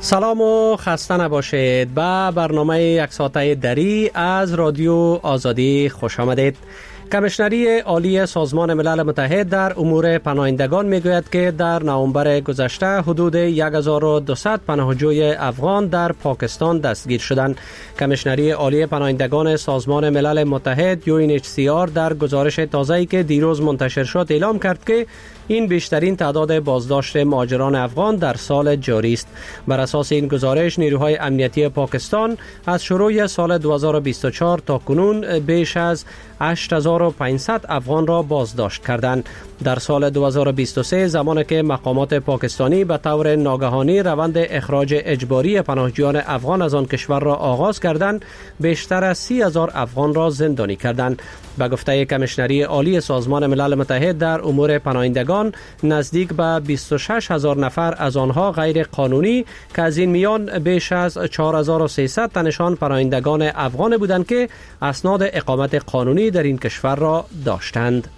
سلام و خسته نباشید. به برنامه یک ساعته دری از رادیو آزادی خوش آمدید. کمیشنری عالی سازمان ملل متحد در امور پناهندگان میگوید که در نوامبر گذشته حدود 1200 پناهجوی افغان در پاکستان دستگیر شدند. کمیشنری عالی پناهندگان سازمان ملل متحد UNHCR در گزارش تازه‌ای که دیروز منتشر شد اعلام کرد که این بیشترین تعداد بازداشت مهاجران افغان در سال جاری است. بر اساس این گزارش نیروهای امنیتی پاکستان از شروع سال 2024 تا کنون بیش از 8500 افغان را بازداشت کردند. در سال 2023 زمانی که مقامات پاکستانی به طور ناگهانی روند اخراج اجباری پناهجویان افغان از آن کشور را آغاز کردند، بیشتر از 30,000 افغان را زندانی کردند. به گفته کمیشنری عالی سازمان ملل متحد در امور پناهندگان، نزدیک به 26,000 نفر از آنها غیر قانونی که از این میان بیش از 4300 تنشان پناهندگان افغان بودند که اسناد اقامت قانونی در این کشور را داشتند.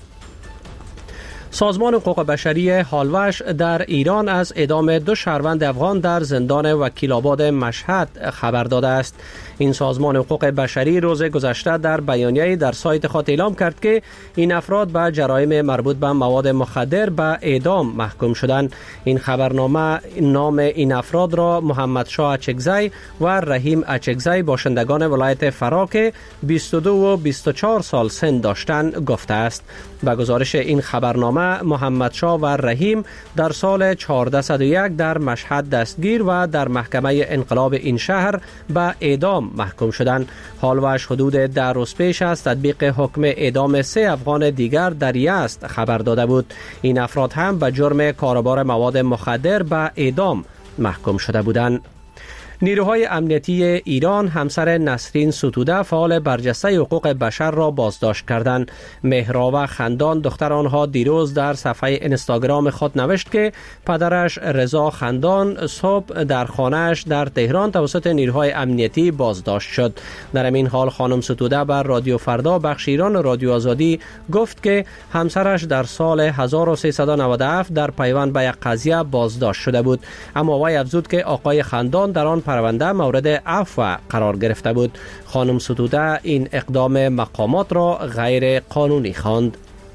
سازمان حقوق بشری هالوش در ایران از اعدام 2 شهروند افغان در زندان وکیل‌آباد مشهد خبر داده است. این سازمان حقوق بشری روز گذشته در بیانیه‌ای در سایت خود اعلام کرد که این افراد به جرایم مربوط به مواد مخدر به اعدام محکوم شدند. این خبرنامه نام این افراد را محمد شاه اچکزی و رحیم اچکزی باشندگان ولایت فرا که 22 و 24 سال سن داشتند گفته است. به گزارش این خبرنامه محمد شاه و رحیم در سال 1401 در مشهد دستگیر و در محکمه انقلاب این شهر به اعدام محکوم شدند. هالوش حدود 10 روز پیش از تطبیق حکم اعدام 3 افغان دیگر در یزد خبر داده بود. این افراد هم به جرم کاروبار مواد مخدر به اعدام محکوم شده بودند. نیروهای امنیتی ایران همسر نسرین ستوده فعال برجسته حقوق بشر را بازداشت کردند. مهراب خندان دختر آنها دیروز در صفحه اینستاگرام خود نوشت که پدرش رضا خندان صبح در خانه‌اش در تهران توسط نیروهای امنیتی بازداشت شد. در این حال خانم ستوده بر رادیو فردا بخش ایران رادیو آزادی گفت که همسرش در سال 1397 در پیوند به یک قضیه بازداشت شده بود، اما وی افزود که آقای خندان در آن پرونده مورد عفو قرار گرفته بود. خانم ستوده این اقدام مقامات را غیر قانونی خواند.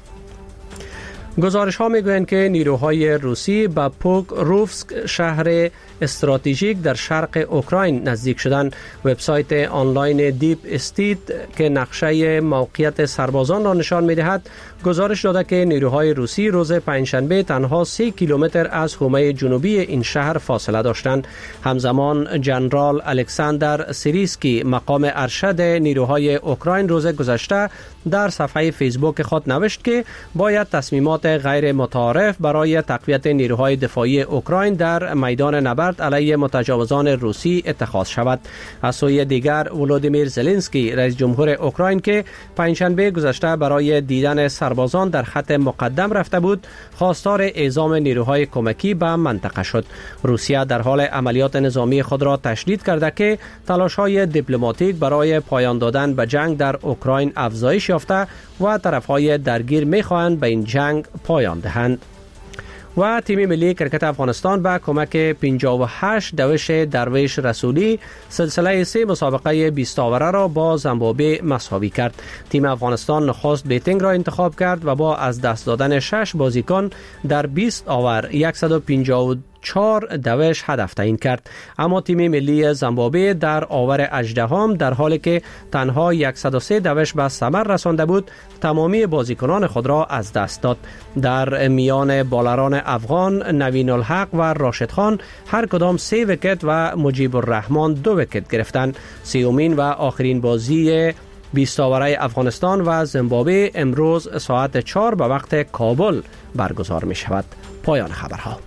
گزارش ها میگویند که نیروهای روسی به پوکروفسک شهر استراتژیک در شرق اوکراین نزدیک شدند. وبسایت آنلاین دیپ استیت که نقشه موقعیت سربازان را نشان می‌دهد گزارش داده که نیروهای روسی روز پنجشنبه تنها 3 کیلومتر از حومه جنوبی این شهر فاصله داشتند. همزمان جنرال الکساندر سیریسکی مقام ارشد نیروهای اوکراین روز گذشته در صفحه فیسبوک خود نوشت که باید تصمیمات غیر متعارف برای تقویت نیروهای دفاعی اوکراین در میدان نبرد علیه متجاوزان روسی اتخاذ شود. از سوی دیگر ولودیمیر زلنسکی رئیس جمهور اوکراین که پنجشنبه گذشته برای دیدن سربازان در خط مقدم رفته بود، خواستار اعزام نیروهای کمکی به منطقه شد. روسیه در حال عملیات نظامی خود را تشدید کرده که تلاش‌های دیپلماتیک برای پایان دادن به جنگ در اوکراین افزایش یافته و طرف‌های درگیر می‌خواهند به این جنگ پایان دهند. و تیم ملی کرکت افغانستان به کمک 58 دوش درویش رسولی سلسله 3 مسابقه 20 آوره را با زیمبابوه مساوی کرد. تیم افغانستان نخست بیتینگ را انتخاب کرد و با از دست دادن 6 بازیکن در 20 آور 154 دوش هدف تعیین کرد، اما تیم ملی زیمبابوه در آور 18 در حالی که تنها 103 دوش به ثمر رسانده بود تمامی بازیکنان خود را از دست داد. در میان بالران افغان نوین الحق و راشد خان هر کدام 3 ویکت و مجیب الرحمن 2 ویکت گرفتند. سومین و آخرین بازی 20 آوره افغانستان و زیمبابوه امروز ساعت 4 به وقت کابل برگزار می شود. پایان خبرها.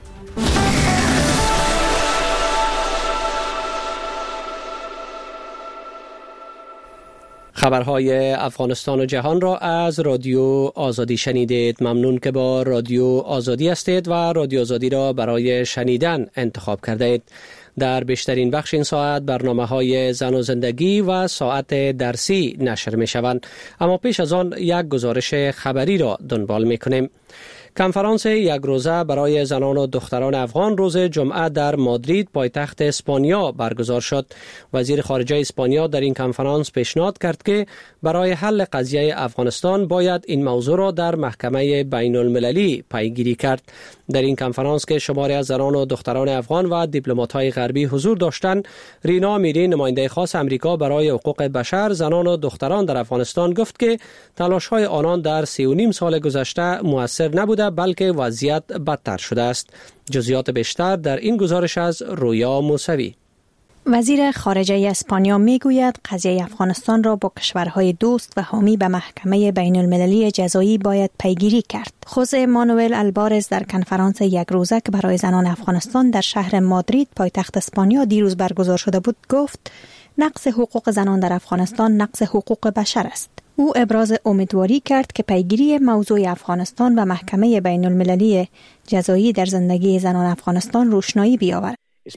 خبرهای افغانستان و جهان را از رادیو آزادی شنیدید. ممنون که با رادیو آزادی هستید و رادیو آزادی را برای شنیدن انتخاب کردید. در بیشترین بخش این ساعت برنامه‌های زن و زندگی و ساعت درسی نشر می‌شوند، اما پیش از آن یک گزارش خبری را دنبال می‌کنیم. کنفرانس یک روزه برای زنان و دختران افغان روز جمعه در مادرید پایتخت اسپانیا برگزار شد. وزیر خارجه اسپانیا در این کنفرانس پیشنهاد کرد که برای حل قضیه افغانستان باید این موضوع را در محکمه بین المللی پیگیری کرد. در این کنفرانس که شماری از زنان و دختران افغان و دیپلمات‌های غربی حضور داشتند، رینا امیری نماینده خاص امریکا برای حقوق بشر زنان و دختران در افغانستان گفت که تلاش‌های آنان در 3.5 سال گذشته مؤثر نبوده بلکه وضعیت بدتر شده است. جزئیات بیشتر در این گزارش از رویا موسوی. وزیر خارجه اسپانیا میگوید قضیه افغانستان را با کشورهای دوست و حامی به محکمه بین المللی جزایی باید پیگیری کرد. خوزه مانوئل البارز در کنفرانس یک روزه که برای زنان افغانستان در شهر مادرید پایتخت اسپانیا دیروز برگزار شده بود گفت نقض حقوق زنان در افغانستان نقض حقوق بشر است. او ابراز امیدواری کرد که پیگیری موضوع افغانستان و محکمه بین المللی جزایی در زندگی زنان افغانستان روشنایی بیاورد.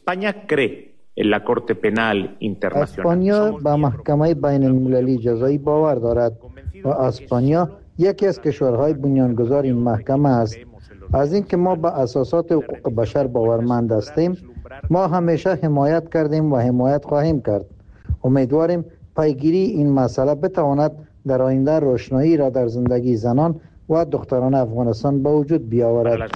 اسپانیا به محکمه بین المللی جزایی باور دارد و اسپانیا یکی از کشورهای بنیانگذار این محکمه است. از اینکه ما به اساسات حقوق بشر باورمند هستیم، ما همیشه حمایت کردیم و حمایت خواهیم کرد. امیدواریم پیگیری این مسئله بتواند در آینده روشنایی را در زندگی زنان و دختران افغانستان به وجود بیاورد.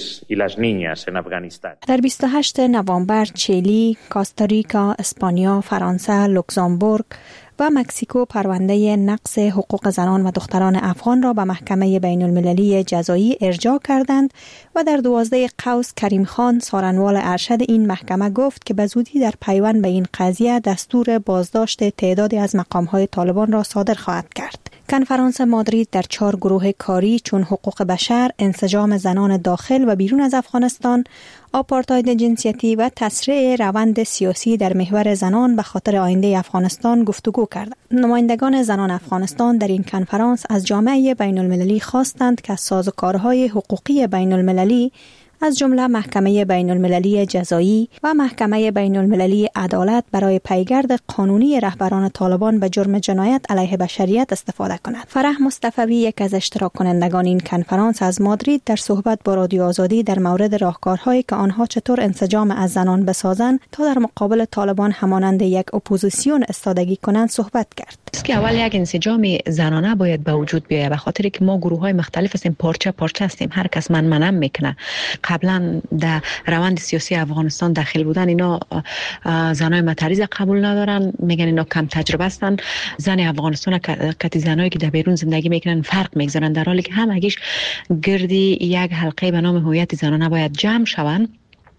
در 28 نوامبر چیلی، کوستاریکا، اسپانیا، فرانسه، لوکزامبورگ و مکزیکو پرونده نقض حقوق زنان و دختران افغان را به محکمه بین المللی جزایی ارجاع کردند و در 12 قوس کریم خان سارنوال ارشد این محکمه گفت که به زودی در پیوند به این قضیه دستور بازداشت تعدادی از مقام‌های طالبان را صادر خواهد کرد. کنفرانس مادرید در 4 گروه کاری چون حقوق بشر، انسجام زنان داخل و بیرون از افغانستان، آپارتاید جنسیتی و تسریع روند سیاسی در محور زنان به خاطر آینده افغانستان گفتگو کردند. نمایندگان زنان افغانستان در این کنفرانس از جامعه بین المللی خواستند که سازوکارهای حقوقی بین المللی از جمله محکمه بین المللی جزایی و محکمه بین المللی عدالت برای پیگرد قانونی رهبران طالبان به جرم جنایت علیه بشریت استفاده کند. فرح مصطفی یک از اشتراک کنندگان این کنفرانس از مادرید در صحبت با رادیو آزادی در مورد راهکارهایی که آنها چطور انسجام از زنان بسازند تا در مقابل طالبان همانند یک اپوزیسیون استادگی کنند صحبت کرد. که اول یک انسجام زنانه باید به وجود بیاید به خاطر که ما گروه‌های مختلف هستیم، پارچه هستیم، هر کس منم میکنه. قبلا در روند سیاسی افغانستان داخل بودن اینا زنای متریز قبول ندارن، میگن اینا کم تجربه هستن. زن افغانستان کتی زنایی که در بیرون زندگی میکنن فرق میگذارن، در حالی که همگیش گردی یک حلقه به نام هویت زنانه باید جمع شوند.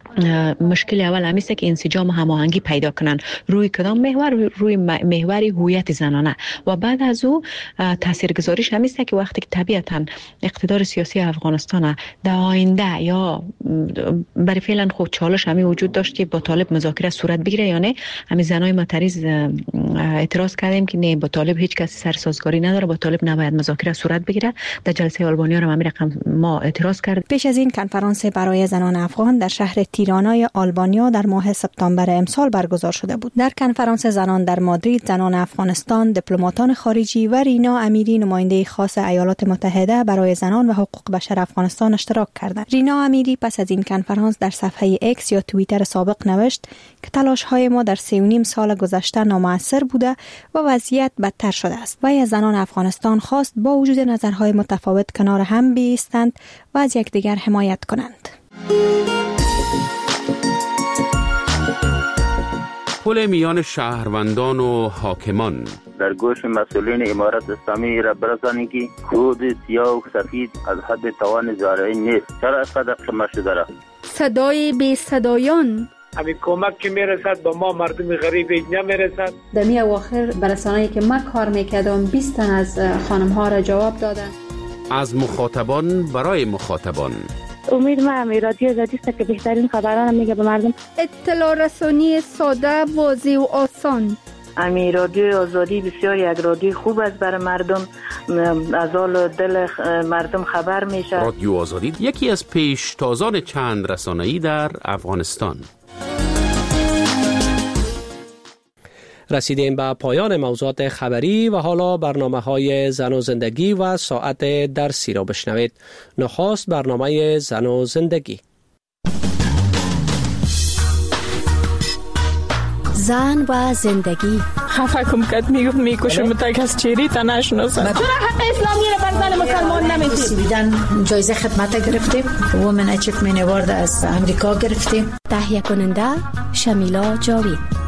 مشکل اول همیشه که انسجام هماهنگی پیدا کنن روی کدام محور، روی محور هویت زنانه و بعد از او تاثیرگذاریش همیشه که وقتی که طبیعتا اقتدار سیاسی افغانستان در آینده یا برای فعلا خود چالش همی وجود داشت که با طالب مذاکره صورت بگیره یا نه. همین زنای متریز اعتراض کردیم که نه، با طالب هیچ کسی سرسازگاری نداره، با طالب نباید مذاکره صورت بگیره. در جلسه آلبانیا هم ما اعتراض کرد. پیش از این کنفرانس برای زنان افغان در شهر تیرانای آلبانیا در ماه سپتامبر امسال برگزار شده بود. در کنفرانس زنان در مادرید زنان افغانستان، دیپلماتان خارجی و رینا امیری نماینده خاص ایالات متحده برای زنان و حقوق بشر افغانستان اشتراک کردند. رینا امیری پس از این کنفرانس در صفحه اکس یا توییتر سابق نوشت که تلاش‌های ما در 3.5 سال گذشته نامؤثر بوده و وضعیت بدتر شده است. و از زنان افغانستان خواست با وجود نظرهای متفاوت کنار هم بایستند و از یکدیگر حمایت کنند. پل میان شهروندان و حاکمان در گوش مسئولین امارت اسلامی را برسانید که خود سیاه و سفید از حد توان زارعی نیست. چرا اینقدر قمه شده را؟ صدای بی صدایان همین کمک که میرسد با ما مردم غریب نمیرسد. در می اواخر برسانه‌ای که من کار میکردم 20 تن از خانم ها را جواب دادن. از مخاطبان برای مخاطبان. امید ما رادیو آزادی است که بهترین خبران میگه به مردم. اطلاع رسانی ساده، واضح و آسان. امی رادیو آزادی بسیار یک رادیو خوب است برای مردم، از حال دل مردم خبر میشه. رادیو آزادی یکی از پیشتازان چند رسانه‌ای در افغانستان. رسیدیم به پایان موضوعات خبری و حالا برنامه‌های زن و زندگی و ساعت درسی را بشنوید. نخست برنامه زن و زندگی. زن و زندگی. خفه کم کد میکشم تک از چیری تا نشناسم. چرا حق اسلامی را بر زن مسلمان نمیدید؟ بیدن جایزه خدمت گرفتیم. وومن اچیومنت اوارد از امریکا گرفتیم. تهیه کننده شمیلا جاوید.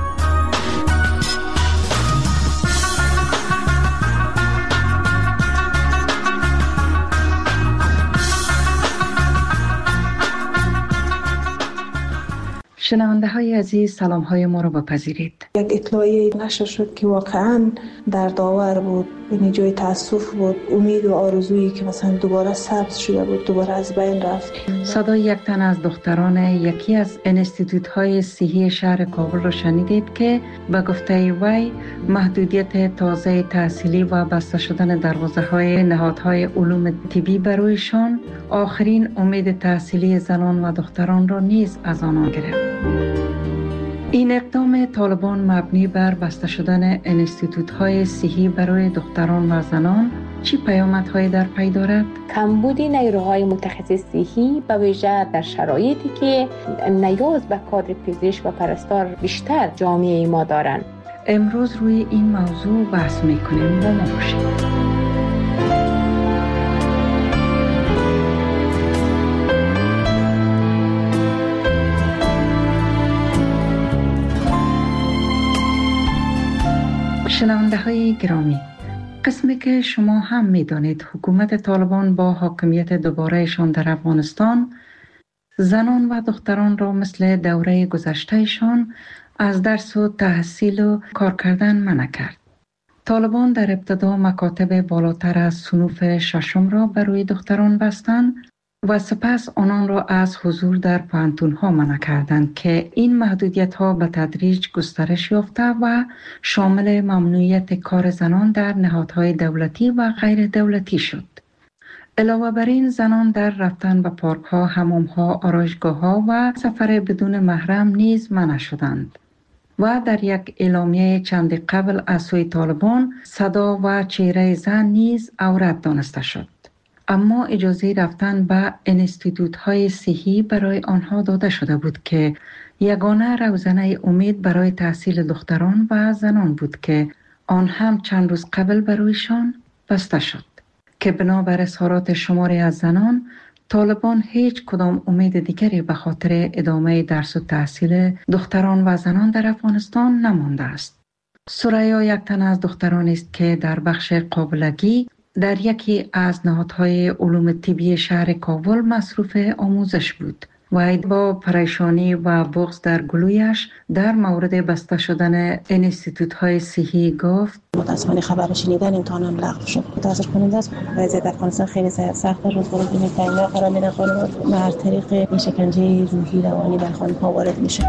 شنونده های عزیز، سلام های ما رو بپذیرید. یک اطلاعیه نشر شد که واقعا دردآور بود، یعنی جای تاسف بود. امید و آرزویی که مثلا دوباره سبز شده بود دوباره از بین رفت. صدای یک تن از دختران یکی از انستیتوت های صحی شهر کابل را شنیدید که به گفته وی محدودیت تازه تحصیلی و بسته شدن دروازه های نهادهای علوم طبی برویشان آخرین امید تحصیلی زنان و دختران را نیز از آنان گرفت. این اقدام طالبان مبنی بر بسته شدن انستیتوت‌های صحی برای دختران و زنان چی پیامدهایی در پی دارد؟ کمبود نیروهای متخصص صحی به ویژه در شرایطی که نیاز به کادر پزشک و پرستار بیشتر جامعه ما دارند. امروز روی این موضوع بحث می‌کنیم. با ما باشید. شنونده های گرامی، قسمی که شما هم می دانید حکومت طالبان با حاکمیت دوبارهشان در افغانستان زنان و دختران را مثل دوره گذشتهشان از درس و تحصیل و کار کردن منع کرد. طالبان در ابتدا مکاتب بالاتر از صنوف ششم را برای دختران بستند و سپس آنان را از حضور در پوهنتون‌ها منع کردند که این محدودیت‌ها به تدریج گسترش یافته و شامل ممنوعیت کار زنان در نهادهای دولتی و غیر دولتی شد. علاوه بر این زنان در رفتن به پارک‌ها، حمام‌ها، آرایشگاه‌ها و سفر بدون محرم نیز منع شدند. و در یک اعلامیه چند قبل از سوی طالبان صدا و چهره زن نیز عورت دانسته شد. اما اجازه رفتن به انستیتوت‌های صحی برای آنها داده شده بود که یگانه روزنه امید برای تحصیل دختران و زنان بود که آن هم چند روز قبل برایشان بسته شد که بنابر اظهارات شماری از زنان طالبان هیچ کدام امید دیگری به خاطر ادامه درس و تحصیل دختران و زنان در افغانستان نمانده است. ثریا یک تن از دختران است که در بخش قابلگی در یکی از نهادهای علوم طبی شهر کابل مصروف آموزش بود و با پریشانی و بغض در گلویش در مورد بسته شدن انستیتوت‌های صحی گفت: متاسفانه خبر شنیدن امتحانم لغو شد. متاسف کننده است. وضعیت افغانستان خیلی سخت است. روزگار بی‌نظمی قرار می‌گیرد. خانم هر طریق این شکنجه روحی روانی بر خانم‌ها وارد میشه.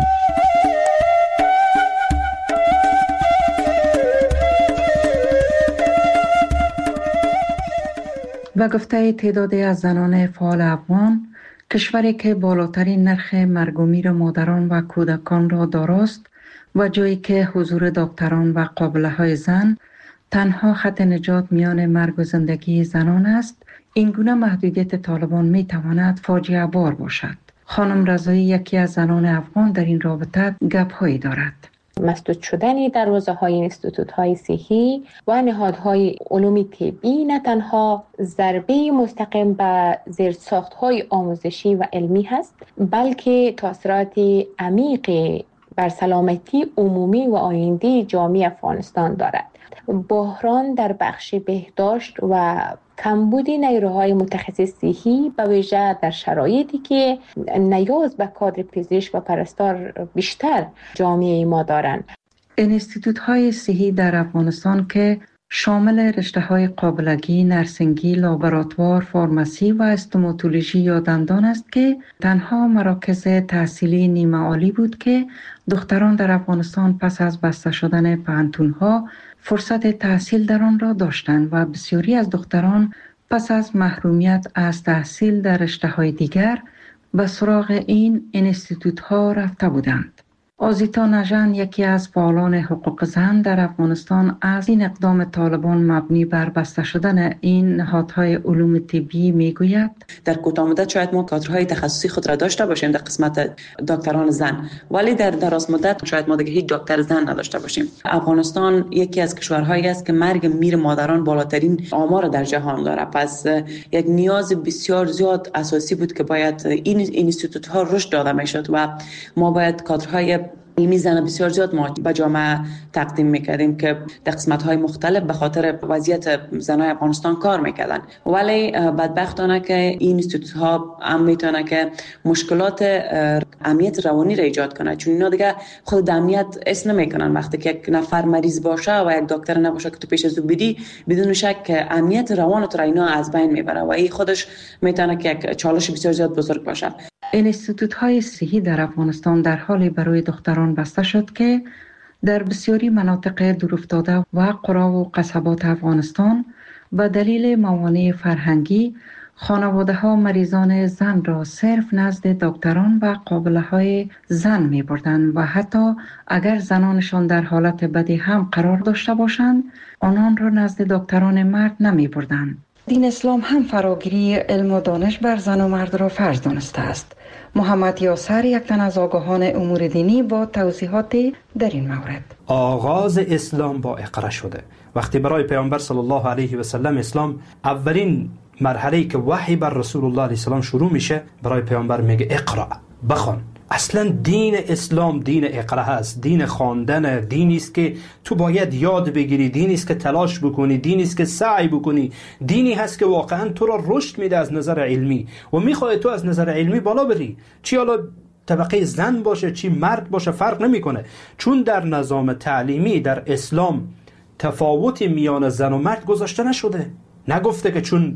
و گفته تعدادی از زنان فعال افغان، کشوری که بالاترین نرخ مرگ و میر مادران و کودکان را داراست و جایی که حضور دکتران و قابله‌های زن تنها خط نجات میان مرگ و زندگی زنان است، این گونه محدودیت طالبان می تواند فاجعه بار باشد. خانم رضایی یکی از زنان افغان در این رابطه گپ‌هایی دارد. مسدود شدن دروازه‌های انستیتوت‌های صحی و نهادهای علوم طبی نه تنها ضربه مستقیم به زیرساخت‌های آموزشی و علمی هست، بلکه تاثیرات عمیق بر سلامتی عمومی و آینده جامعه افغانستان دارد. بحران در بخش بهداشت و کمبود نیروهای متخصص صحی به ویژه در شرایطی که نیاز به کادر پزشک و پرستار بیشتر جامعه ما دارند. انستیتوت‌های صحی در افغانستان که شامل رشته‌های قابلگی، نرسنگی، لابراتوار، فارماسی و استوماتولوژی یا دندان است که تنها مراکز تحصیلی نیمه عالی بود که دختران در افغانستان پس از بسته شدن پوهنتون‌ها فرصت تحصیل در آن را داشتند و بسیاری از دختران پس از محرومیت از تحصیل در رشته‌های دیگر به سراغ این انستیتوت‌ها رفته بودند. آزیتا نژن، یکی از فعالان حقوق زن در افغانستان، از این اقدام طالبان مبنی بر بسته شدن این نهادهای علوم طبی میگوید: در کوتاه مدت شاید ما کادرهای تخصصی خود را داشته باشیم در قسمت دکتران زن، ولی در دراز مدت شاید ما دیگه هیچ دکتر زن نداشته باشیم. افغانستان یکی از کشورهایی است که مرگ میر مادران بالاترین آمار در جهان داره. پس یک نیاز بسیار زیاد اساسی بود که باید این اینستیتوت ها رشد داده میشد و ما باید کادرهای علمی زن بسیار زیاد ما به جامعه تقدیم میکردیم که در قسمت‌های مختلف به خاطر وضعیت زنای افغانستان کار میکردن. ولی بدبختانه که این اینستیتوت ها هم میتونه که مشکلات امنیت روانی را ایجاد کنه، چون اینا دیگه خود امنیت اسم نمیکنن. وقتی که یک نفر مریض باشه و یک دکتر نباشه که تو پیش از او بدی، بدون شک امنیت روان تو را اینا از بین میبره و این خودش میتونه که یک چالش بسیار زیاد بزرگ باشه. اینستیتوت های صحی در افغانستان در حالی برای دختران بسته شد که در بسیاری مناطق دورافتاده و قرى و قصبات افغانستان به دلیل موانع فرهنگی خانواده ها مریضان زن را صرف نزد دکتران و قابله های زن می بردند و حتی اگر زنانشان در حالت بدی هم قرار داشته باشند آنان را نزد دکتران مرد نمی بردند. دین اسلام هم فراگیری علم و دانش بر زن و مرد را فرض دانسته است. محمد یاسر، یک تن از آگاهان امور دینی، با توضیحات در این مورد: آغاز اسلام با اقرا شده. وقتی برای پیامبر صلی الله علیه و سلم اسلام اولین مرحله که وحی بر رسول الله علیه السلام شروع میشه، برای پیامبر میگه اقرا، بخوان. اصلا دین اسلام دین اقرا هست، دین خواندن، دینی است که تو باید یاد بگیری، دینی است که تلاش بکنی، دینی است که سعی بکنی، دینی هست که واقعا تو را رشد میده از نظر علمی و میخواد تو از نظر علمی بالا بری. چی حالا طبقه زن باشه چی مرد باشه فرق نمیکنه، چون در نظام تعلیمی در اسلام تفاوتی میان زن و مرد گذاشته نشده. نگفته که چون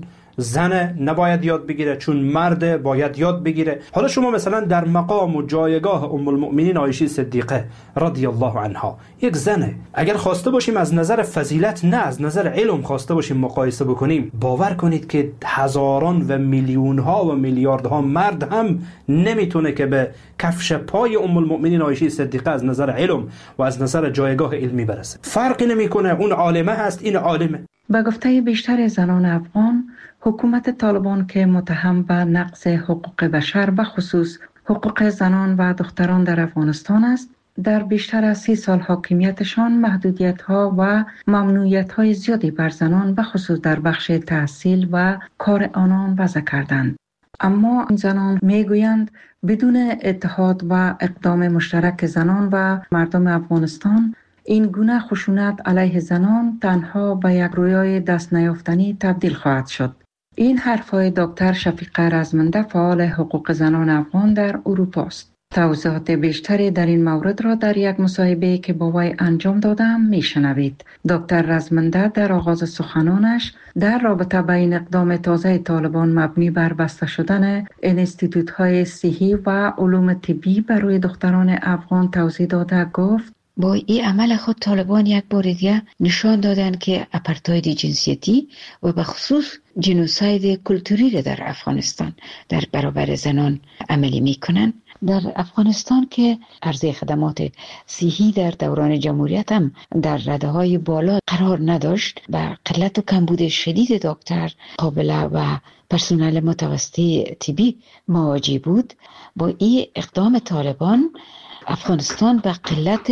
زن نباید یاد بگیره چون مرد باید یاد بگیره. حالا شما مثلا در مقام و جایگاه ام المؤمنین عایشه صدیقه رضی الله عنها، یک زنه، اگر خواسته باشیم از نظر فضیلت نه از نظر علم خواسته باشیم مقایسه بکنیم، باور کنید که هزاران و میلیون ها و میلیاردها مرد هم نمیتونه که به کفش پای ام المؤمنین عایشه صدیقه از نظر علم و از نظر جایگاه علمی برسه. فرقی نمیکنه، اون عالمه هست این عالمه. به گفته بیشتر زنان افغان، حکومت طالبان که متهم به نقض حقوق بشر به خصوص حقوق زنان و دختران در افغانستان است، در بیشتر از 30 سال حاکمیتشان محدودیت‌ها و ممنوعیت‌های زیادی بر زنان به خصوص در بخش تحصیل و کار آنان وضع کردند. اما این زنان میگویند بدون اتحاد و اقدام مشترک زنان و مردم افغانستان، این گونه خشونت علیه زنان تنها به یک رویای دست نیافتنی تبدیل خواهد شد. این حرفهای دکتر شفیقه رزمنده، فعال حقوق زنان افغان در اروپا است. توضیحات بیشتری در این مورد را در یک مصاحبه که با وی انجام دادم میشنوید. دکتر رزمنده در آغاز سخنانش در رابطه با این اقدام تازه طالبان مبنی بر بسته شدن اینستیتوت‌های صحی و علوم طبی برای دختران افغان توضیح داده گفت: با این عمل خود طالبان یک بار دیگه نشان دادن که اپارتاید جنسیتی و به خصوص جنوساید کلتوری را در افغانستان در برابر زنان عملی میکنن. در افغانستان که عرضه خدمات صحی در دوران جمهوریت هم در رده های بالا قرار نداشت و قلت و کمبود شدید دکتر، قابله و پرسنل متوسطه طبی مواجه بود، با این اقدام طالبان افغانستان به قلت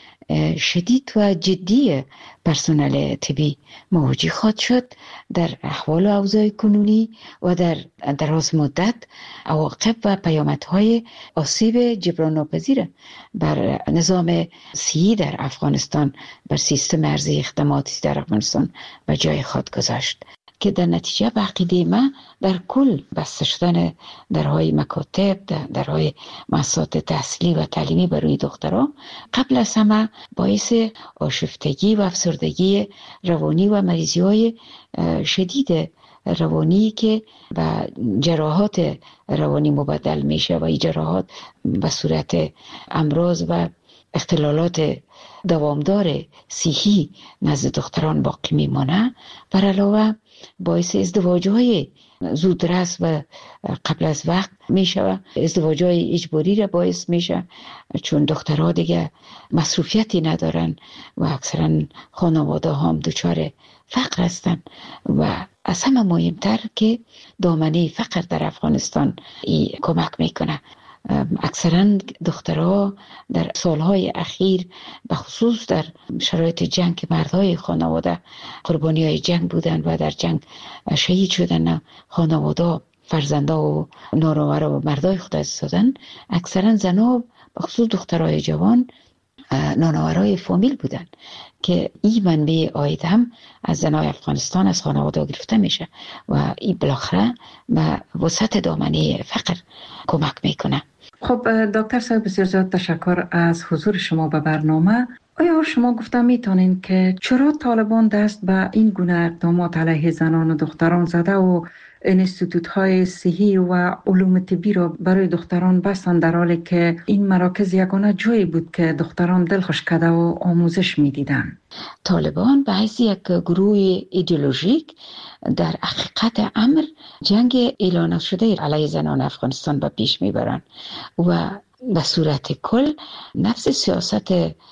شدید و جدی پرسنل طبی مواجه خواهد شد. در احوال و اوضاع کنونی و در دراز مدت عواقب و پیامدهای آسیب جبران ناپذیر بر نظام صحی در افغانستان، بر سیستم عرضه خدماتی در افغانستان و جای خود گذاشت که در نتیجه به عقیده ما در کل بسته شدن درهای مکاتب، درهای مؤسسات تحصیلی و تعلیمی برای دختران قبل از همه باعث آشفتگی و افسردگی روانی و مریضی های شدید روانی که به جراحات روانی مبدل میشه و این جراحات به صورت امراض و اختلالات دوامدار صحی نزد دختران باقی میمانه. بر علاوه باعث ازدواج‌های زودرس و قبل از وقت میشه، ازدواج‌های اجباری را باعث میشه، چون دخترها دیگه مصروفیتی ندارن و اکثرا خانواده هم دچار فقر هستن و از همه مهمتر که دامنه فقر در افغانستان کمک میکنه. اکثرا دخترها در سالهای اخیر به خصوص در شرایط جنگ که مردهای خانواده قربانی های جنگ بودن و در جنگ شهید شدن، خانواده فرزنده و نارور و مردای خود از دادن، اکثرا زنها به خصوص دخترای جوان نانآورای فامیل بودن که این منبع عاید هم از زنای افغانستان از خانواده گرفته میشه و این بالاخره به وسط دامنه فقر کمک میکنه. خب دکتر صاحب، بسیار زیاد تشکر از حضور شما به برنامه. آیا شما گفته میتونین که چرا طالبان دست به این گونه اقدامات علیه زنان و دختران زده و انستیتوت های صحی و علوم طبی را برای دختران بستند، در حالی که این مراکز یگانه جایی بود که دختران دلخوش کرده و آموزش میدیدن؟ طالبان به حیث یک گروه ایدئولوژیک در حقیقت امر جنگ اعلان شده علیه زنان افغانستان به پیش میبرند و به صورت کل نفس سیاست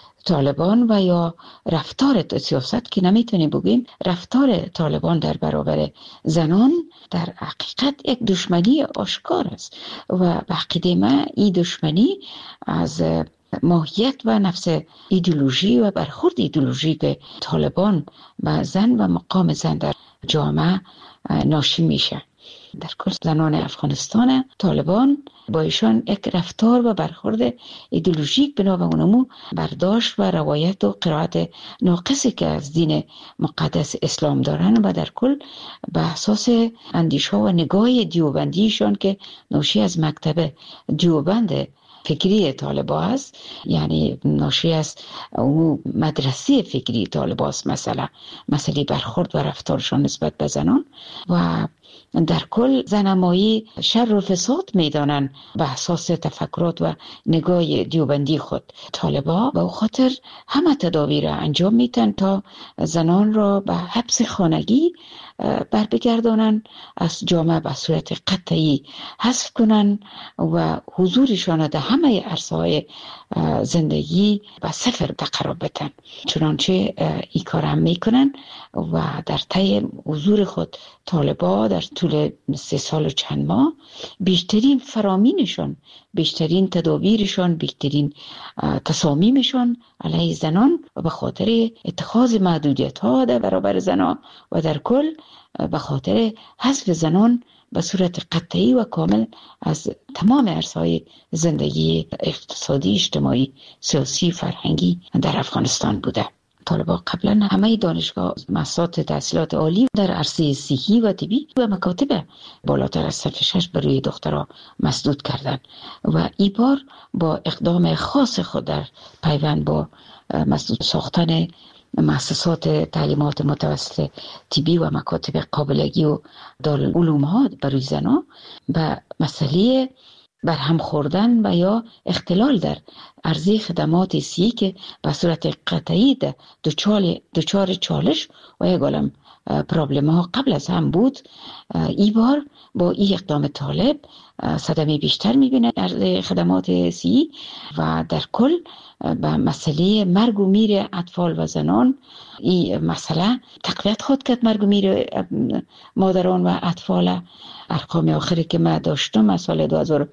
طالبان و یا رفتار سیاست که نمیتونیم بگیم رفتار طالبان در برابر زنان در حقیقت یک دشمنی آشکار است و به عقیده من این دشمنی از ماهیت و نفس ایدئولوژی و برخورد ایدئولوژی که طالبان به زن و مقام زن در جامعه ناشی میشه. در کل زنان افغانستان طالبان با ایشان یک رفتار و برخورد ایدئولوژیک بنا به اونمو برداشت و روایت و قرائت ناقصی که از دین مقدس اسلام دارن و در کل به اساس اندیشه و نگاه دیوبندیشان که ناشی از مکتب دیوبند فکری طالبا است، یعنی ناشی از اون مدرسه فکری طالبا است، مسئله برخورد و رفتارشان نسبت به زنان و در کل زنمایی شر و فساد میدانن به اساس تفکرات و نگاه دیوبندی خود. طالبا به خاطر همه تدابیر انجام میتن تا زنان را به حبس خانگی بر بگردانن، از جامعه به صورت قطعی حذف کنن و حضورشان در همه عرصه‌های زندگی به صفر قرار بدن. چنانچه این کار هم میکنن و در طی حضور خود طالبا در طول 3 سال و چند ماه بیشترین فرامینشان، بیشترین تدابیرشان، بیشترین تصامیمشان علیه زنان و به خاطر اتخاذ محدودیت ها در برابر زنان و در کل به خاطر حذف زنان به صورت قطعی و کامل از تمام عرصه‌های زندگی اقتصادی، اجتماعی، سیاسی، فرهنگی در افغانستان بوده. طالبان قبلا همه دانشگاه مؤسسات تحصیلات عالی در عرصه صحی و طبی و مکاتب بالاتر از صف 6 برای دخترها مسدود کردند و این بار با اقدام خاص خود در پیوند با مسدود ساختن مؤسسات تعلیمات متوسط طبی و مکاتب قابلگی و دارالعلوم ها برای زنان به مسئله برهم خوردن و یا اختلال در عرضه خدمات صحی که به صورت قطعی دچار چالش و یک عالم پرابلم ها قبل از هم بود، این بار با این اقدام طالب صدمه بیشتر میبینه عرضه خدمات صحی و در کل به مسئله مرگ و میر اطفال و زنان این مسئله تقویت خود کرد. مرگ و میر مادران و اطفال ارقام آخری که من داشتم از سال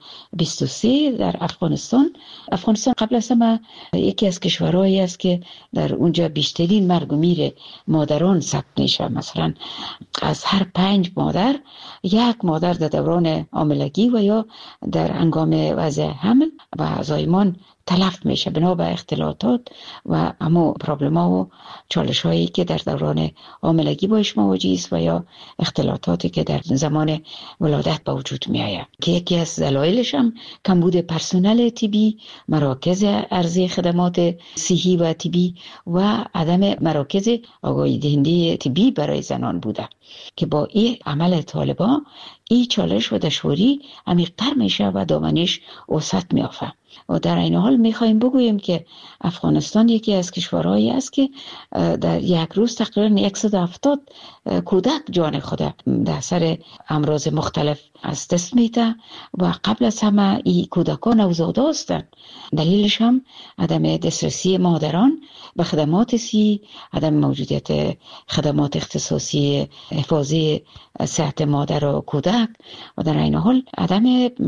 2023 در افغانستان قبل از همه یکی از کشورهایی است که در اونجا بیشترین مرگ و میر مادران ثبت میشه. مثلا از هر 5 مادر 1 مادر در دوران حاملگی و یا در هنگام وضع حمل و زایمان تلف میشه بنا به اختلالات و اما پرابلم ها و چالش هایی که در دوران حاملگی باش مواجه است و یا اختلالاتی که در زمان ولادت به وجود می آید که یکی از دلایلش هم کمبود پرسنل طبی، مراکز عرضه خدمات صحی و طبی و عدم مراکز آگاهی دهنده طبی برای زنان بوده که با این عمل طالبان این چالش و دشواری عمیق‌تر میشه و دامنش وسعت میافته. و در این حال میخوایم بگوییم که افغانستان یکی از کشورهایی است که در یک روز تقریبا 170 کودک جان خود در سر امراض مختلف از دست میده و قبل از همه این کودکان نوزاده هستند. دلیلش هم عدم دسترسی مادران به خدمات صحی، عدم موجودیت خدمات اختصاصی حفاظی صحت مادر و کودک و در این حال عدم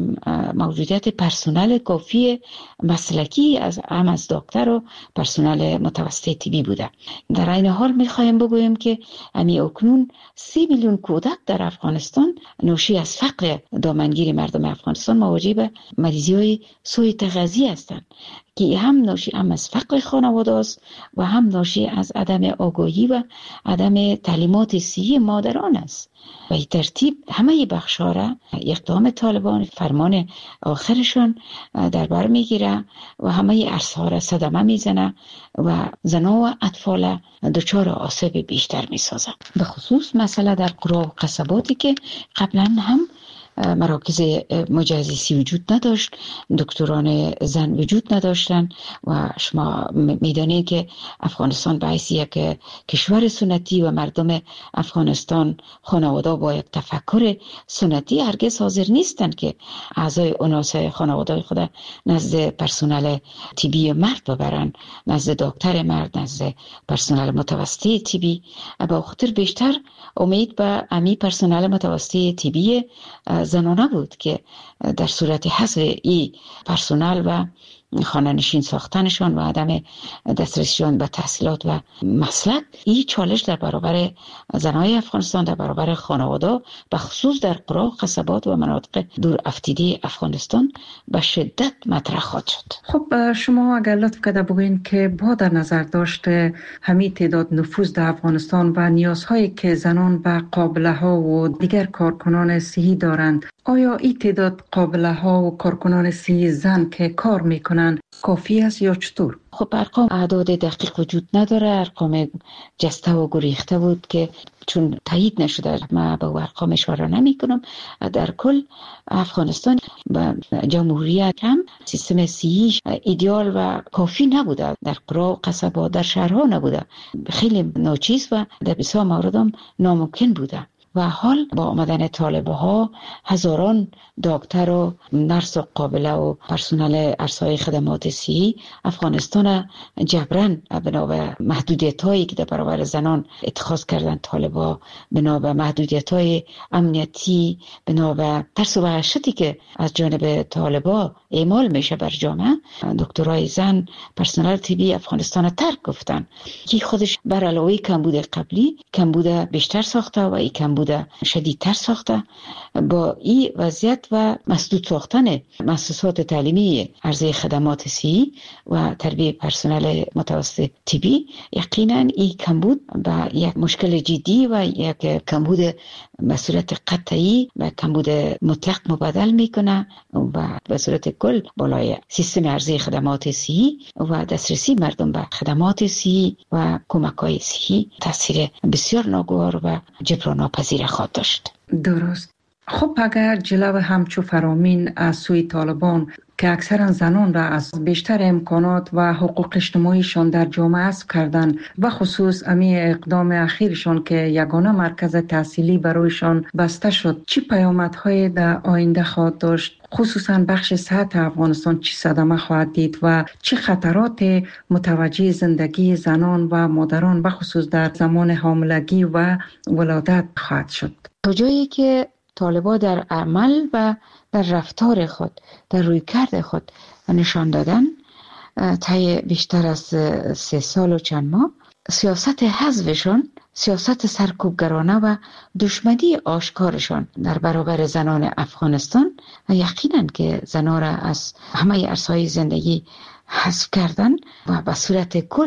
موجودیت پرسنل کافی مسلکی از دکتر و پرسنل متوسط طبی بوده. در این حال میخوایم بگوییم که امی اکنون 30 میلیون کودک در افغانستان ناشی از فقر دامنگیر مردم افغانستان مواجه به مریضی های سوء تغذیه هستند که هم ناشی از فقر خانواده است و هم ناشی از عدم آگاهی و عدم تعلیمات صحی مادران است. و این ترتیب همه بخش‌ها را اقدام طالبان فرمان آخرشون در بر میگیره و همه ارزها را صدمه میزنه و زنان و اطفال دچار آسیب بیشتر میسازه. به خصوص مسئله در قرى و قصباتی که قبلا هم مراکز مجهزی وجود نداشت، دکتران زن وجود نداشتن و شما میدانید که افغانستان به حیث یک کشور سنتی و مردم افغانستان خانواده با یک تفکر سنتی هرگز حاضر نیستند که اعضای اناث خانواده خود نزد پرسنل طبی مرد ببرن، نزد دکتر مرد، نزد پرسنل متوسطه طبی. با خاطر بیشتر امید به امی پرسنل متوسطه طبی زنانه بود که در صورت حذف این پرسنل و خانه نشین ساختنشان و عدم دسترسیشان به تحصیلات و مسلک، این چالش در برابر زنهای افغانستان، در برابر خانواده به خصوص در قرى و قصبات و مناطق دور افتیده افغانستان به شدت مطرح خواهد شد. خب شما اگر لطف کرده بگوین که با در نظر داشته همین تعداد نفوذ در افغانستان و نیازهایی که زنان و قابله ها و دیگر کارکنان صحی دارند، آیا این تعداد قابله ها و کارکنان صحی زن که کار میکنن کافی است یا چطور؟ خب ارقام اعداد دقیق وجود نداره، ارقام جسته و گریخته بود که چون تایید نشده من به ارقام اشاره نمی کنم. در کل افغانستان و جمهوریت هم سیستم صحی ایدئال و کافی نبوده، در قرى و قصبات در شهرها نبوده، خیلی ناچیز و در بسیار موارد هم ناممکن بوده. و حال با آمدن طالبها هزاران دکتر و نرس و قابله و پرسنل ارسای خدمات صحی افغانستان جبران بنا به محدودیت‌هایی که در برابر زنان اتخاذ کردن طالبها، بنا به محدودیت‌های امنیتی، بنا به ترس و وحشتی که از جانب طالبها اعمال میشه بر جامعه، دکترای زن پرسنل طبی افغانستان ترک گفتن که خودش بر علاوه کمبود قبلی کمبود بیشتر ساخته و این کمبود شدیدتر ساخته. با این وضعیت و مسدود ساختن مؤسسات تعلیمی عرضه خدمات صحی و تربیت پرسنل متوسط طبی، یقینا این کمبود به یک مشکل جدی و یک کمبود به صورت قطعی و کمبود مطلق مبادل میکنه و به صورت کل بالای سیستم عرضه خدمات صحی و دسترسی مردم به خدمات صحی و کمک‌های صحی تاثیر بسیار ناگوار و جبران ناپذیر خواهد داشت. درست. خب اگر جلو همچو فرامین از سوی طالبان که اکثرا زنان را از بیشتر امکانات و حقوق اجتماعیشان در جامعه حذف کردند و خصوص امی اقدام اخیرشان که یگانه مرکز تحصیلی برایشان بسته شد، چی پیامدهای در آینده خواهد داشت؟ خصوصا بخش صحت افغانستان چی صدمه خواهد دید و چه خطرات متوجه زندگی زنان و مادران و خصوص در زمان حاملگی و ولادت خواهد شد؟ تا جایی که طالبان در عمل و در رفتار خود، در رویکرد خود نشان دادن طی بیشتر از 3 سال و چند ماه، سیاست حذفشان، سیاست سرکوبگرانه و دشمنی آشکارشان در برابر زنان افغانستان یقینا که زنان را از همه عرصه‌های زندگی حذف کردن و به صورت کل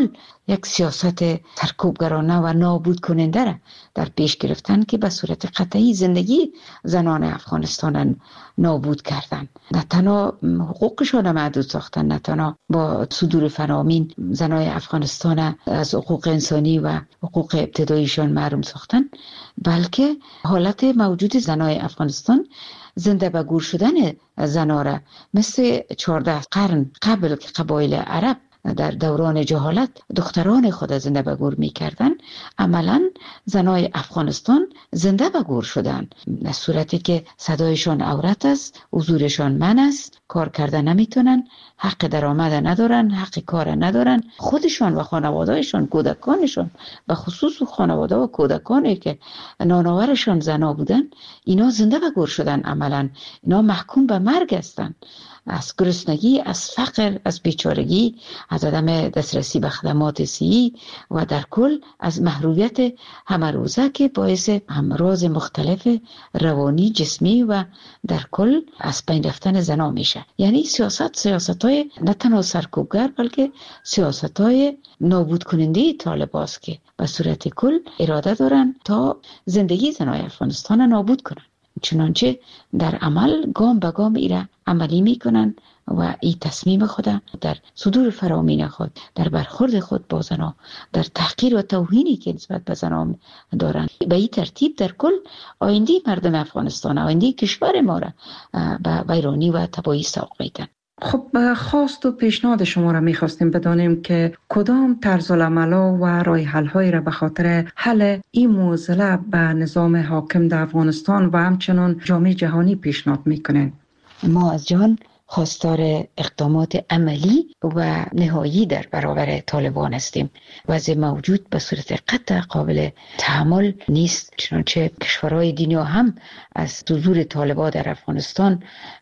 یک سیاست سرکوبگرانه و نابود کننده را در پیش گرفتن که به صورت قطعی زندگی زنان افغانستان نابود کردن. نه تنها حقوقشان محدود ساختن، نه تنها با صدور فرامین زنای افغانستان از حقوق انسانی و حقوق ابتداییشان محروم ساختن، بلکه حالت موجود زنای افغانستان زنده به گور شدن زنا را مثل 14 قرن قبل که قبایل عرب در دوران جهالت دختران خود زنده به گور می کردن، عملا زنای افغانستان زنده به گور شدن، در صورتی که صدایشان عورت است، حضورشان منع است، کار کردن نمیتونن، حق درآمد ندارن، حق کار ندارن. خودشان و خانواده‌شان، کودکانشان، به خصوص خانواده و کودکانی که نانآورشان زنا بودن، اینا زنده به گور شدن. عملا اینا محکوم به مرگ هستند، از گرسنگی، از فقر، از بیچارگی، از عدم دسترسی به خدمات صحی و در کل از محرومیت همه روزه که باعث امراض مختلف روانی، جسمی و در کل از بین رفتن زنا میشه. یعنی سیاست‌های نه تنها سرکوبگر بلکه سیاست‌های نابود کننده طالباست که به صورت کل اراده دارن تا زندگی زنای افغانستان نابود کنن. چنانچه در عمل گام به گام ایره عملی میکنن و این تصمیم خود در صدور فرامین خود، در برخورد خود با زنا، در تحقیر و توهینی که نسبت به زنا دارن، به این ترتیب در کل آینده مردم افغانستان، آینده کشور ما را به ویرانی و تباهی سوق میدن. خب خواست و پیشنهاد شما را میخواستیم بدانیم که کدام طرز العمل و راه حل های را به خاطر حل این معضله به نظام حاکم در افغانستان و همچنان جامعه جهانی پیشنهاد میکنین. ما از جان خواستار اقدامات عملی و نهایی در برابر طالبان هستیم. وضع موجود به صورت قطع قابل تحمل نیست، چنانچه کشورهای دنیا هم از حضور طالبان در افغانستان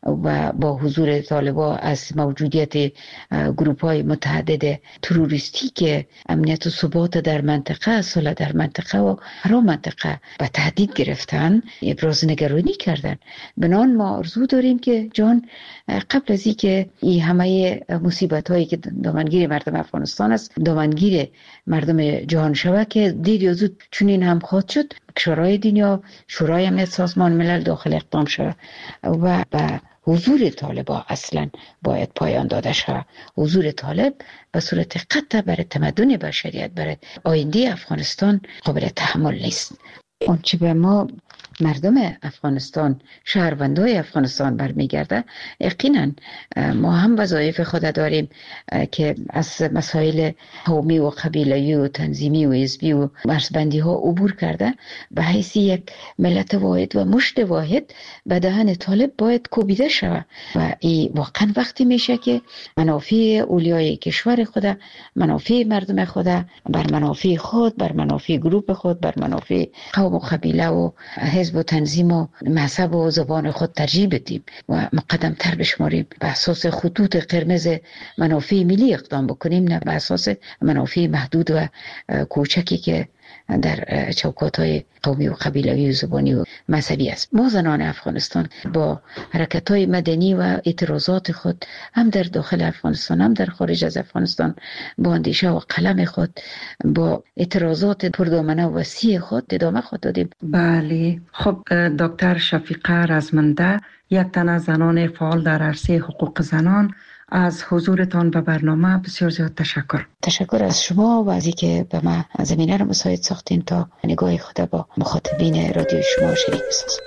و با حضور طالبان از موجودیت گروپ‌های متعدد تروریستی که امنیت و ثبات در منطقه، صلح در منطقه و هر منطقه به تهدید گرفتن، ابراز نگرانی کردن. بنان ما آرزو داریم که جان قبل از اینکه این همه مصیبت هایی که دامنگیر مردم افغانستان است دامنگیر مردم جهان شود، که دیر یا زود چنین هم خواهد شد، کشورهای دنیا، شورای امنیت سازمان ملل داخل اقدام شود و به حضور طالبان اصلا باید پایان داده شود. حضور طالب به صورت قطع برای تمدن بشریت، برای آینده افغانستان قابل تحمل نیست. آنچه به ما مردم افغانستان، شهروندای افغانستان برمیگرده، یقینا ما هم وظایف خود داریم که از مسائل قومی و قبیله‌ای و تنظیمی و حزبی و مرزبندی ها عبور کرده به حیث یک ملت واحد و مشت واحد به دهن طالب باید کوبیده شود و این واقعا وقتی میشه که منافع اولیای کشور خود، منافع مردم خود بر منافع خود، بر منافع گروه خود، بر منافع قوم و قبیله و حزب و تنظیم و مذهب و زبان خود ترجیح بدیم و مقدم تر بشماریم، به اساس خطوط قرمز منافع ملی اقدام بکنیم، نه به اساس منافع محدود و کوچکی که در چوکات‌های قومی و قبیله‌ای و زبانی و مذهبی است. ما زنان افغانستان با حرکت‌های مدنی و اعتراضات خود هم در داخل افغانستان هم در خارج از افغانستان با اندیشه و قلم خود، با اعتراضات پردامنه و وسیع خود ادامه خود دادیم. بله. خب دکتر شفیقه رزمنده، یک تن از زنان فعال در عرصه حقوق زنان، از حضورتان به برنامه بسیار زیاد تشکر از شما و از اینکه به ما زمینه را مساعد ساختین تا نگاه خود با مخاطبین رادیو شما شریک بسازم.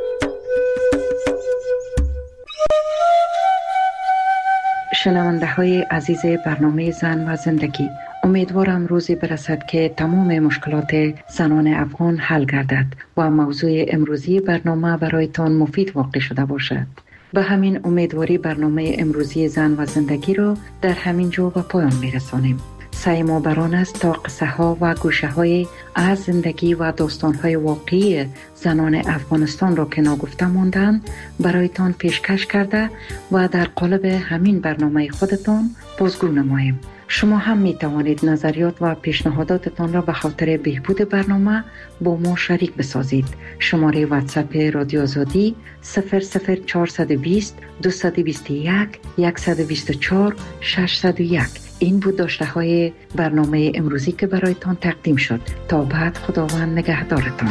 شنونده های عزیز برنامه زن و زندگی، امیدوارم روزی برسد که تمام مشکلات زنان افغان حل گردد و موضوع امروزی برنامه برایتان مفید واقع شده باشد. به همین امیدواری برنامه امروزی زن و زندگی را در همین جا به پایان میرسانیم. سعی ما بران است تا قصه ها و گوشه های از زندگی و داستان های واقعی زنان افغانستان را که ناگفته ماندند برایتان پیشکش کرده و در قالب همین برنامه خودتان بازگو نماییم. شما هم می توانید نظریات و پیشنهاداتتان را به خاطر بهبود برنامه با ما شریک بسازید. شماره واتساپ رادیو آزادی 00420 221 124 601 این بود داشته های برنامه امروزی که برایتان تقدیم شد. تا بعد خداوند نگهدارتان.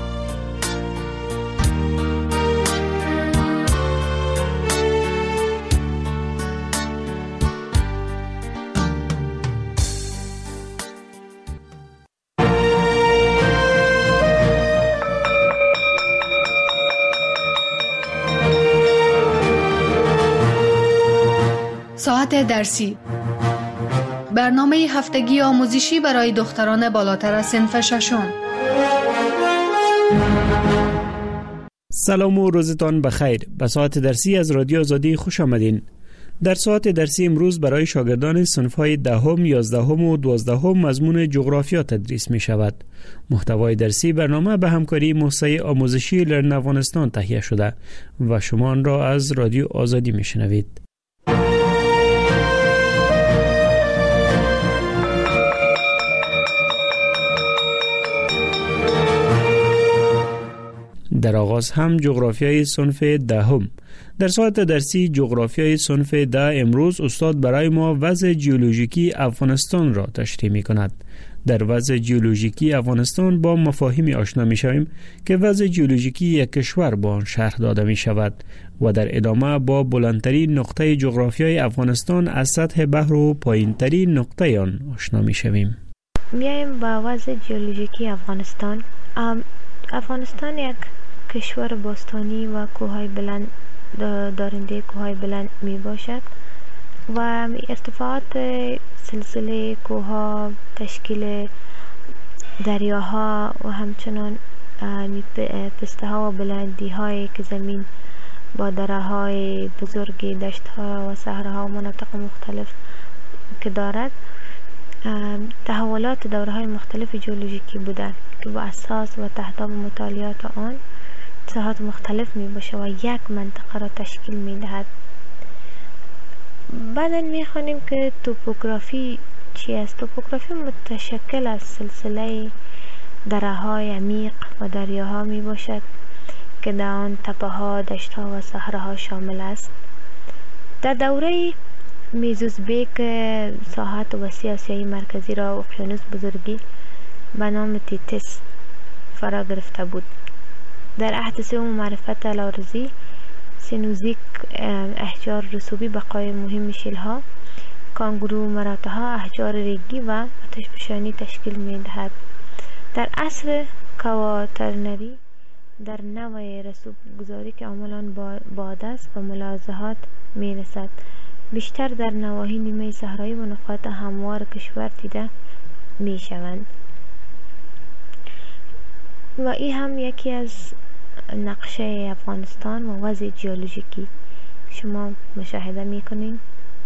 ساعت درسی، برنامه هفتگی آموزشی برای دختران بالاتر از صنف ششم. سلام و روزتان بخیر. به ساعت درسی از رادیو آزادی خوش آمدین. در ساعت درسی امروز برای شاگردان صنف‌های 10ام، 11ام و 12ام مضمون جغرافیا تدریس می شود. محتوای درسی برنامه به همکاری موسسه آموزشی لرن افغانستان تهیه شده و شما آن را از رادیو آزادی می شنوید. در آغاز هم جغرافیای صنف 10ام. در ساعت درسی جغرافیای صنف 10 امروز استاد برای ما وضع جیولوژیکی افغانستان را تشریح می کند. در وضع جیولوژیکی افغانستان با مفاهیمی آشنا می شویم که وضع جیولوژیکی یک کشور با آن شرح داده می شود و در ادامه با بلندترین نقطه جغرافیای افغانستان از سطح بحر و پایینترین نقطه آن آشنا می شویم. میایم با وضع جیولوژیکی افغانستان. افغانستان یک کشور باستانی و کوههای بلند دارنده کوههای بلند می باشد و ارتفاعات سلسله کوهها، تشکیل دریاها و همچنان پسته ها و بلندی هایی که زمین با دره های بزرگی، دشت ها و صحراها و مناطق مختلف که دارد تحولات دوره های مختلف جیولوژیکی بوده که با اساس و تحت مطالعات آن ساحات مختلف می باشه و یک منطقه را تشکیل می دهد. بعدا می خوانیم که توپوگرافی چی است؟ توپوگرافی متشکل از سلسله دره های عمیق و دریاها می باشد که در آن تپه ها، دشت ها و صحراها شامل است. در دوره میزوزبیک ساحات وسیع آسیای مرکزی را اقیانوس بزرگی به نام تیتس فرا گرفته بود. در عهد سوم معرفت لاروزی سینوزیک احجار رسوبی بقای مهم شیلها، کانگرو مراتها، احجار ریگی و آتشفشانی تشکیل می دهد. در عصر کواترنری در نوع رسوب گذاری که عملان باد است و ملاحظات می رسد. بیشتر در نواحی نیمه صحرایی و نقاط هموار کشور دیده می شوند. و این هم یکی از نقشه افغانستان و وضع جیولوژیکی شما مشاهده می کنید.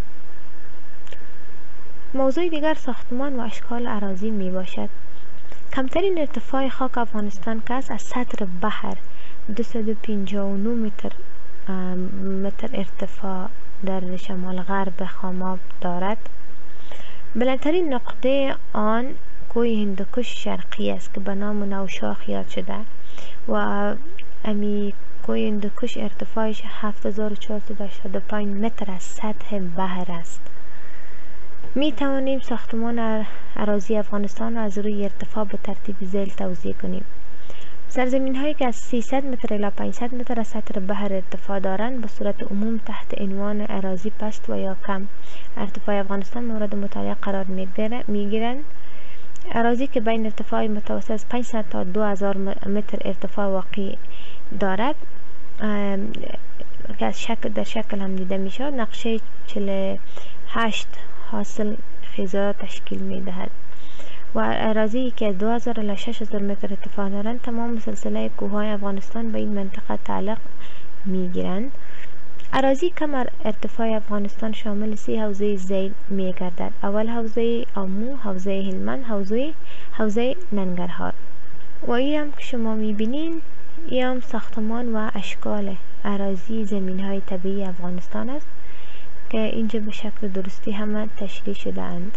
موضوع دیگر ساختمان و اشکال اراضی می باشد. کمترین ارتفاع خاک افغانستان که از سطح بحر 259 متر ارتفاع در شمال غرب خاماب دارد. بلندترین نقطه آن کوه هندوکش شرقی است که به نام نوشاخ یاد شده و امی کوه هندوکش ارتفاعش 7485 متر از سطح بحر است. می توانیم ساختمان اراضی افغانستان را از روی ارتفاع به ترتیب ذیل توزیع کنیم. سرزمین هایی که از 300 متر الی 500 متر از سطح بحر ارتفاع دارند به صورت عموم تحت عنوان اراضی پست و یا کم ارتفاع افغانستان مورد مطالعه قرار می گیرند. اراضی که بین ارتفاع متوسط از 500 تا 2000 متر ارتفاع واقع دارد که از در شکل هم دیده می شود نقشه 48 حاصل خیزه تشکیل می دهد و اراضی که از 2000 الی 6000 متر ارتفاع دارند تمام سلسله کوههای افغانستان به این منطقه تعلق می گیرند. اراضی کم ارتفاع افغانستان شامل 3 حوزه ذیل می گردد. اول حوزه آمو، حوزه هلمند، حوزه ننگرهار. و این هم که شما می بینین این هم ساختمان و اشکال اراضی زمین های طبیعی افغانستان است که اینجا به شکل درستی همه تشریح شده اند.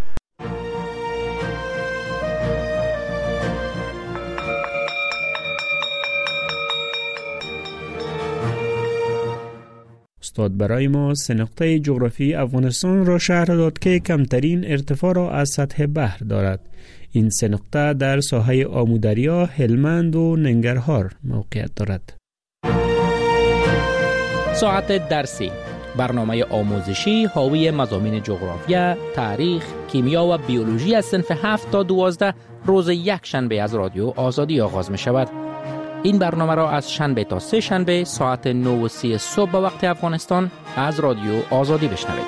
استاد برای ما 3 نقطه جغرافی افغانستان را شرح داد که کمترین ارتفاع را از سطح بحر دارد. این 3 نقطه در ساحه آمودریا، هلمند و ننگرهار موقعیت دارد. ساعت درسی، برنامه آموزشی حاوی مضامین جغرافیا، تاریخ، کیمیا و بیولوژی از صنف 7 تا 12 روز یک شنبه از رادیو آزادی آغاز می شود. این برنامه را از شنبه تا 3 شنبه ساعت 9:30 صبح به وقت افغانستان از رادیو آزادی بشنوید.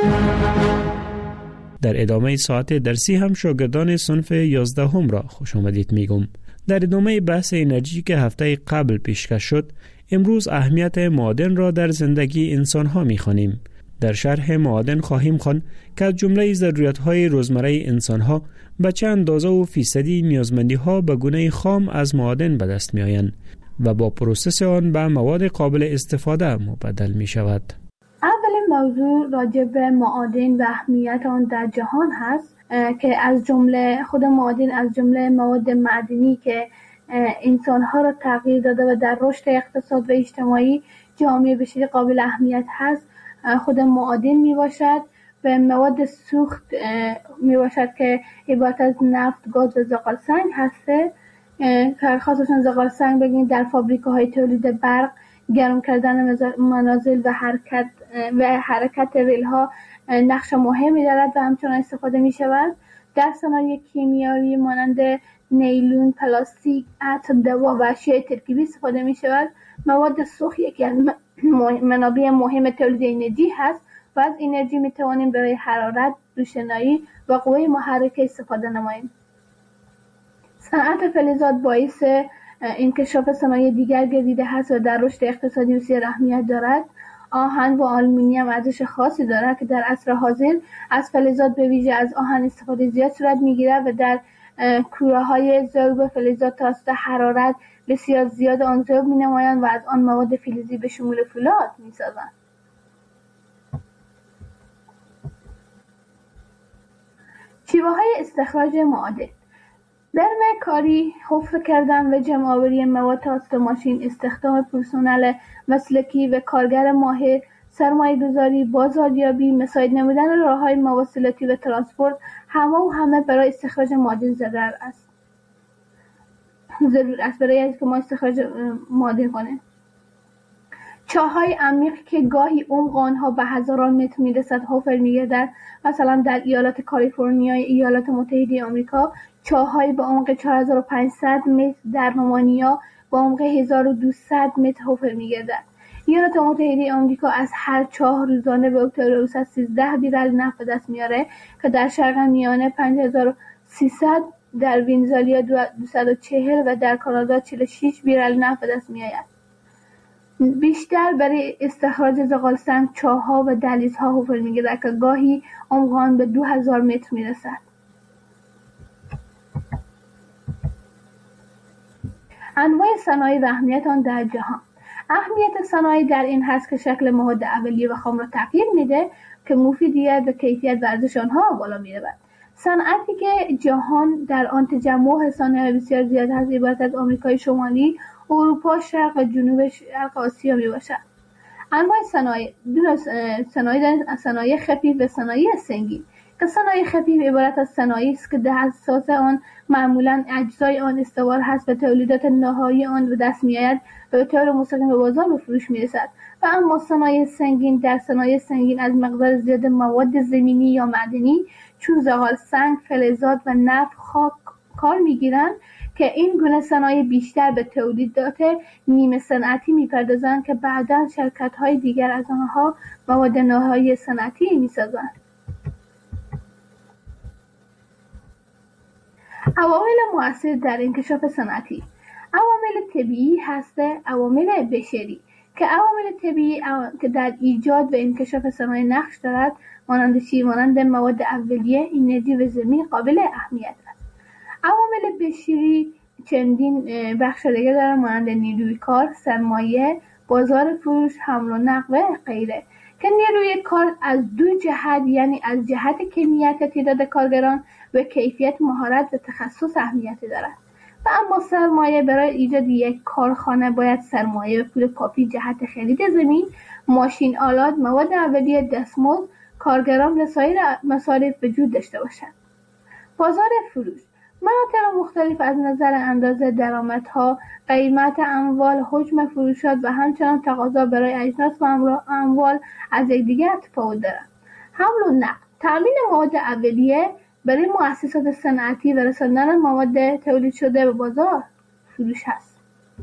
در ادامه ساعت درسی هم شاگردان صنف 11 هم را خوش آمدید میگم. در ادامه بحث انرژی که هفته قبل پیشکش شد، امروز اهمیت معادن را در زندگی انسان ها می خوانیم. در شرح معادن خواهیم خواند که از جمله ضروریات های روزمره انسان ها به چه اندازه و فیصدی نیازمندی ها به گونه خام از معادن به دست می آیند و با پروسس آن به مواد قابل استفاده مبدل می شود. اولین موضوع راجع به معادن و اهمیت آن در جهان هست که از جمله خود معادن از جمله مواد معدنی که انسان‌ها را تغییر داده و در رشد اقتصاد و اجتماعی جامعه بشری قابل اهمیت هست خود معادن می باشد و مواد سوخت می باشد که عبارت از نفت، گاز و زغال سنگ هسته که خاصتاً زغال سنگ بگیم در فابریکه‌های تولید برق، گرم کردن منازل و حرکت ریل‌ها نقش مهمی دارد و همچنان استفاده می شود. در صنایع کیمیایی مانند نیلون، پلاستیک، عطر، دوا و اشیاء ترکیبی استفاده می شود. مواد سوخت یکی از منابع مهم تولید انرژی هست و از انرژی می توانیم برای حرارت، روشنایی و قوه محرکه استفاده نماییم. صنعت فلزات باعث انکشاف صنایع دیگر گردیده هست و در رشد اقتصادی بسیار اهمیت دارد. آهن و آلومینیوم ارزش خاصی دارد که در عصر حاضر از فلزات به ویژه از آهن استفاده زیاد صورت می‌گیرد و در کوره‌های ذوب فلزات توسط حرارت بسیار زیاد آن ذوب می‌نمایند و از آن مواد فلزی به شمول فولاد می‌سازند. شیوه‌های استخراج معادن: برمه کاری، حفر کردن و جمع‌آوری مواد توسط ماشین، استخدام پرسنل مسلکی و کارگر ماهر، سرمایه‌گذاری، بازاریابی، مساعد نمودن راه‌های مواصلاتی و ترانسپورت همه برای استخراج معادن ضرور است برای اینکه ما استخراج معادن کنیم. چاه‌های عمیق که گاهی عمق آنها به هزاران متر می‌رسد حفر می‌گردد. مثلا در ایالات کالیفرنیا ایالات متحده آمریکا چاه‌های به عمق 4500 متر، در رومانیا به عمق 1200 متر حفر می‌گردد. ایالات متحده آمریکا از هر چاه روزانه به طور اوسط 13 بیرل نفت به دست میاره که در شرق میانه 5300، در ونزوئلا 240 و در کانادا 46 بیرل نفت به دست میآید. بیشتر برای استخراج زغال سنگ چاه‌ها و دهلیزها حفر می‌گردد که گاهی عمق آن به 2000 متر میرسد. انواع صنایع و اهمیت آن در جهان. اهمیت صنایع در این هست که شکل مواد اولیه و خام را تغییر میده که مفیدیت و کیفیت و ارزش آنها بالا میرود. صنعتی که جهان در آن تجمع صنایع بسیار زیاد هست عبارت از آمریکای شمالی، اروپا، شرق و جنوب شرق آسیا می باشد. انواع صنایع: صنایع خفیف و صنایع سنگین. که صنایع خفیف عبارت از صنایعی است که در اساس آن معمولاً اجزای آن استوار هست و تولیدات نهایی آن به دست میآید و به طور مستقیم به بازار به فروش میرسد. و اما صنایع سنگین: در صنایع سنگین از مقدار زیاد مواد زمینی یا معدنی چون زغال سنگ، فلزات و نفت کار میگیرند که این گونه صنایع بیشتر به تولیدات نیمه صنعتی میپردازند که بعداً شرکت‌های دیگر از آنها مواد نهایی صنعتی میسازند. عوامل مؤثر در انکشاف صنعتی: عوامل طبیعی هسته، عوامل بشری. که عوامل طبیعی که در ایجاد و انکشاف صنایع نقش دارد مانند مواد اولیه، انرژی و زمین قابل اهمیت است. عوامل بشری چندین بخش دیگر دارند مانند نیروی کار، سرمایه، بازار فروش، حمل و نقل و غیره. که نیروی کار از دو جهت، یعنی از جهت کمیت تعداد کارگران و کیفیت، مهارت و تخصص اهمیت دارد. و اما سرمایه برای ایجاد یک کارخانه باید سرمایه و پول کافی جهت خرید زمین، ماشین آلات، مواد اولیه، دستمزد، کارگران و سایر مصارف وجود داشته باشد. بازار فروش مناطق مختلف از نظر اندازه درآمدها، قیمت اموال، حجم فروشات و همچنان تقاضا برای اجناس و اموال از یکدیگر تفاوت دارند. حمل و نقل، تامین مواد اولیه برای مؤسسات صنعتی و رساندن مواد تولید شده به بازار فروش است.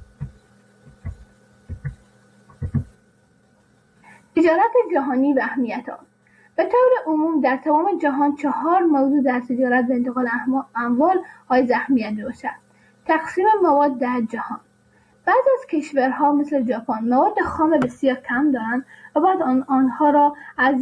تجارت جهانی و اهمیت آن. به طور عموم در تمام جهان 4 موضوع در تجارت و انتقال اموال حائز اهمیت میباشد. تقسیم مواد در جهان. بعضی از کشورها مثل ژاپن مواد خام بسیار کم دارند و بعد آنها را از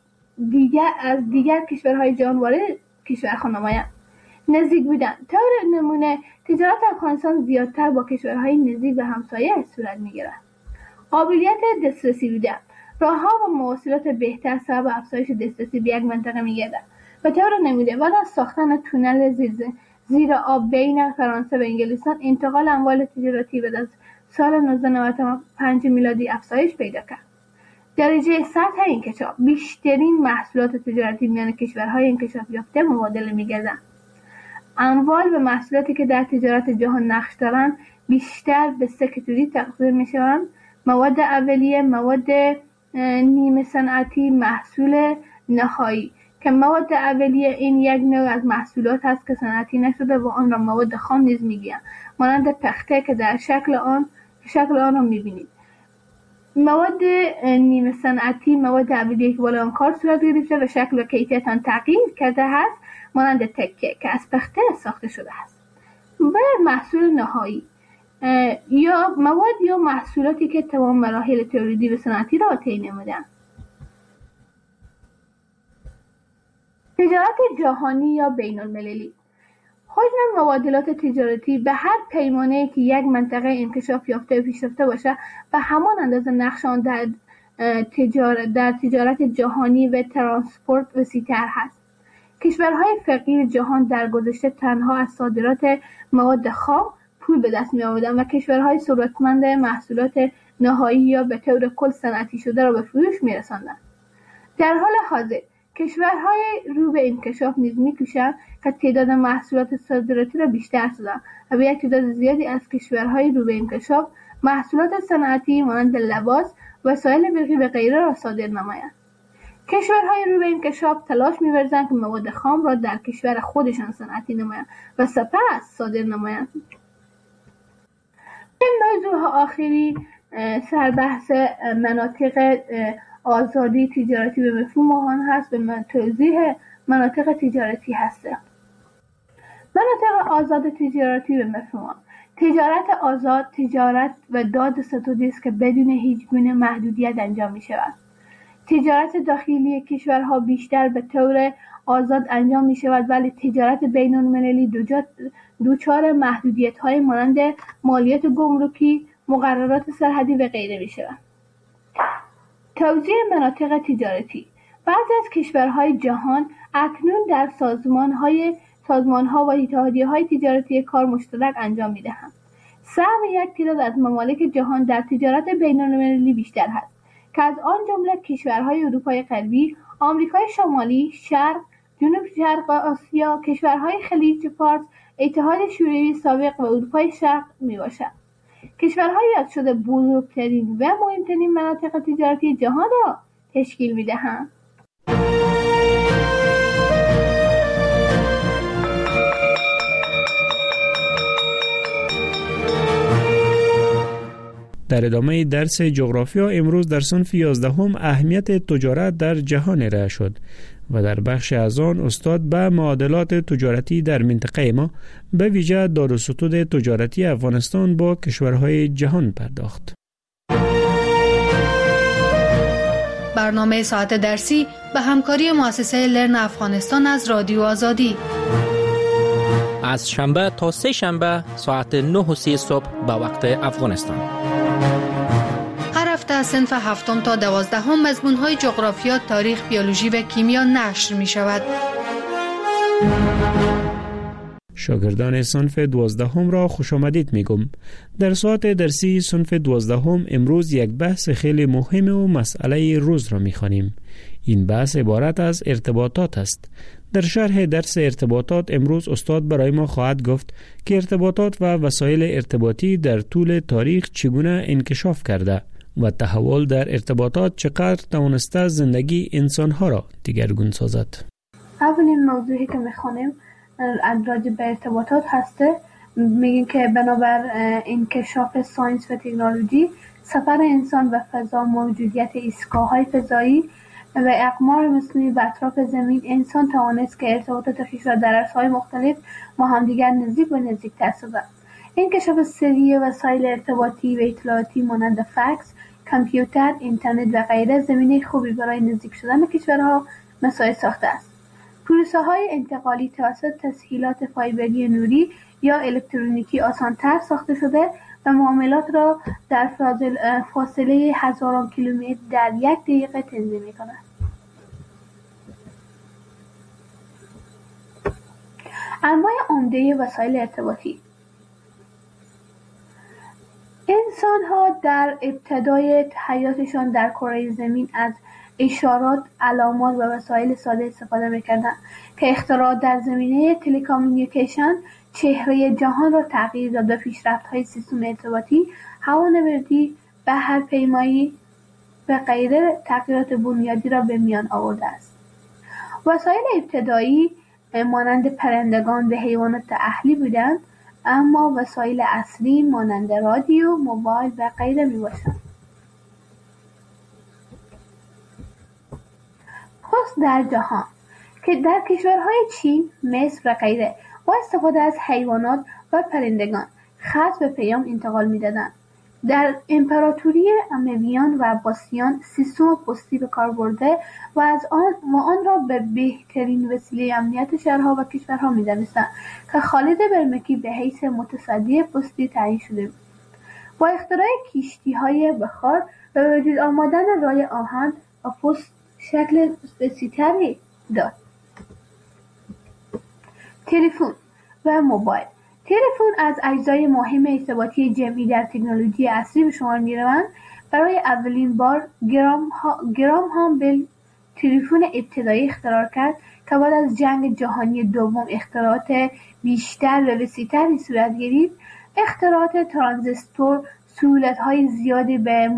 دیگر کشورهای جهان وارد کشورها نمایند. نزدیک بودن. طور نمونه تجارت افغانستان زیادتر با کشورهای نزدیک و همسایه صورت میگیرد. قابلیت دسترسی بودن. راهها و مواصلات بهتر سبب افزایش دسترسی به یک منطقه می‌گردد. به طور نمونه بعد از ساختن تونل زیر آب بین فرانسه و انگلستان، انتقال اموال تجارتی بعد از سال 1995 میلادی افزایش پیدا کرد. درجه سطح انکشاف. بیشترین محصولات تجارتی میان کشورهای انکشاف یافته مبادله می‌گردند. اموال و محصولاتی که در تجارت جهان نقش دارند بیشتر به 3 کاتگوری تقسیم می‌شوند: مواد اولیه، مواد نیمه صنعتی، محصول نهایی. که مواد اولیه این یک نوع از محصولات است که صنعتی نشده و آن را مواد خام نیز میگویند، مانند تخته که در شکل آن را میبینید. مواد نیمه صنعتی مواد اولیه که بالا آن کار صورت گرفته و شکل و کیفیت آن تغییر کرده است، مانند تکه که از پخته ساخته شده است. و محصول نهایی یا مواد یا محصولاتی که تمام مراحل تولیدی و صنعتی را طی نمودند. تجارت جهانی یا بین المللی. حجم مبادلات تجارتی به هر پیمانه‌ای که یک منطقه انکشاف یافته و پیشرفته باشد و همان اندازه نقش آن در تجارت جهانی و ترانسپورت وسیع‌تر هست. کشورهای فقیر جهان در گذشته تنها از صادرات مواد خام پول به دست می آوردند و کشورهای ثروتمند محصولات نهایی یا به طور کل صنعتی شده را به فروش می رساندند. در حال حاضر کشورهای رو به انکشاف نیز می‌کوشند که تعداد محصولات صادراتی را بیشتر سازند و به یک تعداد زیادی از کشورهای رو به انکشاف محصولات صنعتی مانند لباس، وسایل برقی و غیره را صادر نمایند. کشورهای رو به انکشاف تلاش می‌ورزند که مواد خام را در کشور خودشان صنعتی نمایند و سپس صادر نمایند. این موضوع آخری سربحث مناطق آزادی تجارتی به مفهوم آن هست. به توضیح مناطق تجارتی هست. مناطق آزاد تجارتی به مفهوم تجارت آزاد، تجارت و داد ستودی است که بدون هیچ گونه محدودیت انجام می شود. تجارت داخلی کشورها بیشتر به طور آزاد انجام می شود، ولی تجارت بین المللی دوچار محدودیت های مانند مالیات گمرکی، مقررات سرحدی و غیره می شود. توزیع مناطق تجارتی. بعضی از کشورهای جهان اکنون در سازمان‌ها و اتحادیه‌های تجارتی کار مشترک انجام می‌دهند. سهم یک تعداد از ممالک جهان در تجارت بین‌المللی بیشتر است که از آن جمله کشورهای اروپای غربی، آمریکای شمالی، شرق، جنوب شرق آسیا، کشورهای خلیج فارس، اتحاد شوروی سابق و اروپای شرق میباشد. کشورهای یاد شده بزرگترین و مهمترین مناطق تجارتی جهان را تشکیل می‌دهند. در ادامه درس جغرافیا امروز در صنف 11 اهمیت تجارت در جهان ارائه شد و در بخش از آن استاد به معادلات تجارتی در منطقه ما به ویژه داد و ستد تجارتی افغانستان با کشورهای جهان پرداخت. برنامه ساعت درسی به همکاری مؤسسه لرن افغانستان از رادیو آزادی از شنبه تا سه شنبه ساعت 9:30 صبح به وقت افغانستان. هر هفته از صنف 7 تا 12 مضمون‌های جغرافیا، تاریخ، بیولوژی و کیمیا نشر می‌شود. شاگردان صنف 12 را خوش آمدید میگم. در ساعت درسی صنف 12 امروز یک بحث خیلی مهم و مسئله روز را میخوانیم. این بحث عبارت از ارتباطات است. در شرح درس ارتباطات امروز استاد برای ما خواهد گفت که ارتباطات و وسایل ارتباطی در طول تاریخ چگونه انکشاف کرده و تحول در ارتباطات چقدر توانسته زندگی انسانها را دیگرگون سازد. اولین موضوعی که میخوانیم راجع به ارتباطات هسته. میگیم که بنابر انکشاف ساینس و تکنولوژی، سفر انسان به فضا، موجودیت ایستگاه‌های فضایی و اقمار مصنوعی به اطراف زمین، انسان توانست که ارتباطات خویش را در عرصه‌های مختلف با همدیگر نزدیک و نزدیک‌تر سازد. انکشاف سری وسایل ارتباطی و اطلاعاتی مانند فکس، کامپیوتر، اینترنت و غیره زمینه خوبی برای نزدیک شدن کشورها مساعد ساخته است. پروسه‌های انتقالی توسط تسهیلات فایبری نوری یا الکترونیکی آسان‌تر ساخته شده و معاملات را در فاصله هزاران کیلومتر در 1 دقیقه تنظیم می‌کند. انواع عمده وسایل ارتباطی. انسان‌ها در ابتدای حیاتشان در کره زمین از اشارات، علامات و وسایل ساده استفاده می‌کردند که اختراعات در زمینه تلکامیونیکیشن چهره جهان را تغییر داد و پیشرفت‌های سیستم ارتباطی، هوانوردی، بحرپیمایی و غیره تغییرات بنیادی را به میان آورده است. وسایل ابتدایی مانند پرندگان و حیوانات اهلی بودند، اما وسایل اصلی مانند رادیو، موبایل و غیره میباشند. پست در جهان که در کشورهای چین، مصر و غیره با استفاده از حیوانات و پرندگان خط و پیام انتقال می‌دادند. در امپراتوری امویان و عباسیان سیستم پستی به کار برده و آن را به بهترین وسیله امنیت شهرها و کشورها می‌دانستند که خالد برمکی به حیث متصدی پستی تعیین شده بود. با اختراع کشتی‌های بخار و وجود آمدن راه آهن و پست شکل بسیطری داد. تلفن و موبایل. تلفن از اجزای مهم ارتباطی جمعی در تکنولوژی عصری به شمار می‌روند. برای اولین بار گرام بل تلفن ابتدایی اختراع کرد که بعد از جنگ جهانی دوم اختراعات بیشتر و وسیع‌تری صورت گرفت. اختراعات ترانزیستور سهولت‌های زیادی به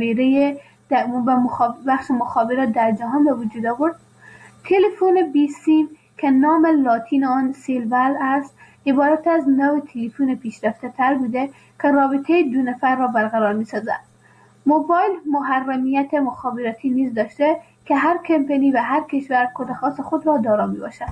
بخش مخابرات در جهان به وجود آورد. تلفن بی سیم که نام لاتین آن سیلور است، عبارت از نوع تلفن پیشرفته تر بوده که رابطه دو نفر را برقرار می سازد. موبایل محرمیت مخابراتی نیز داشته که هر کمپانی و هر کشور کد خاص خود را دارا می باشد.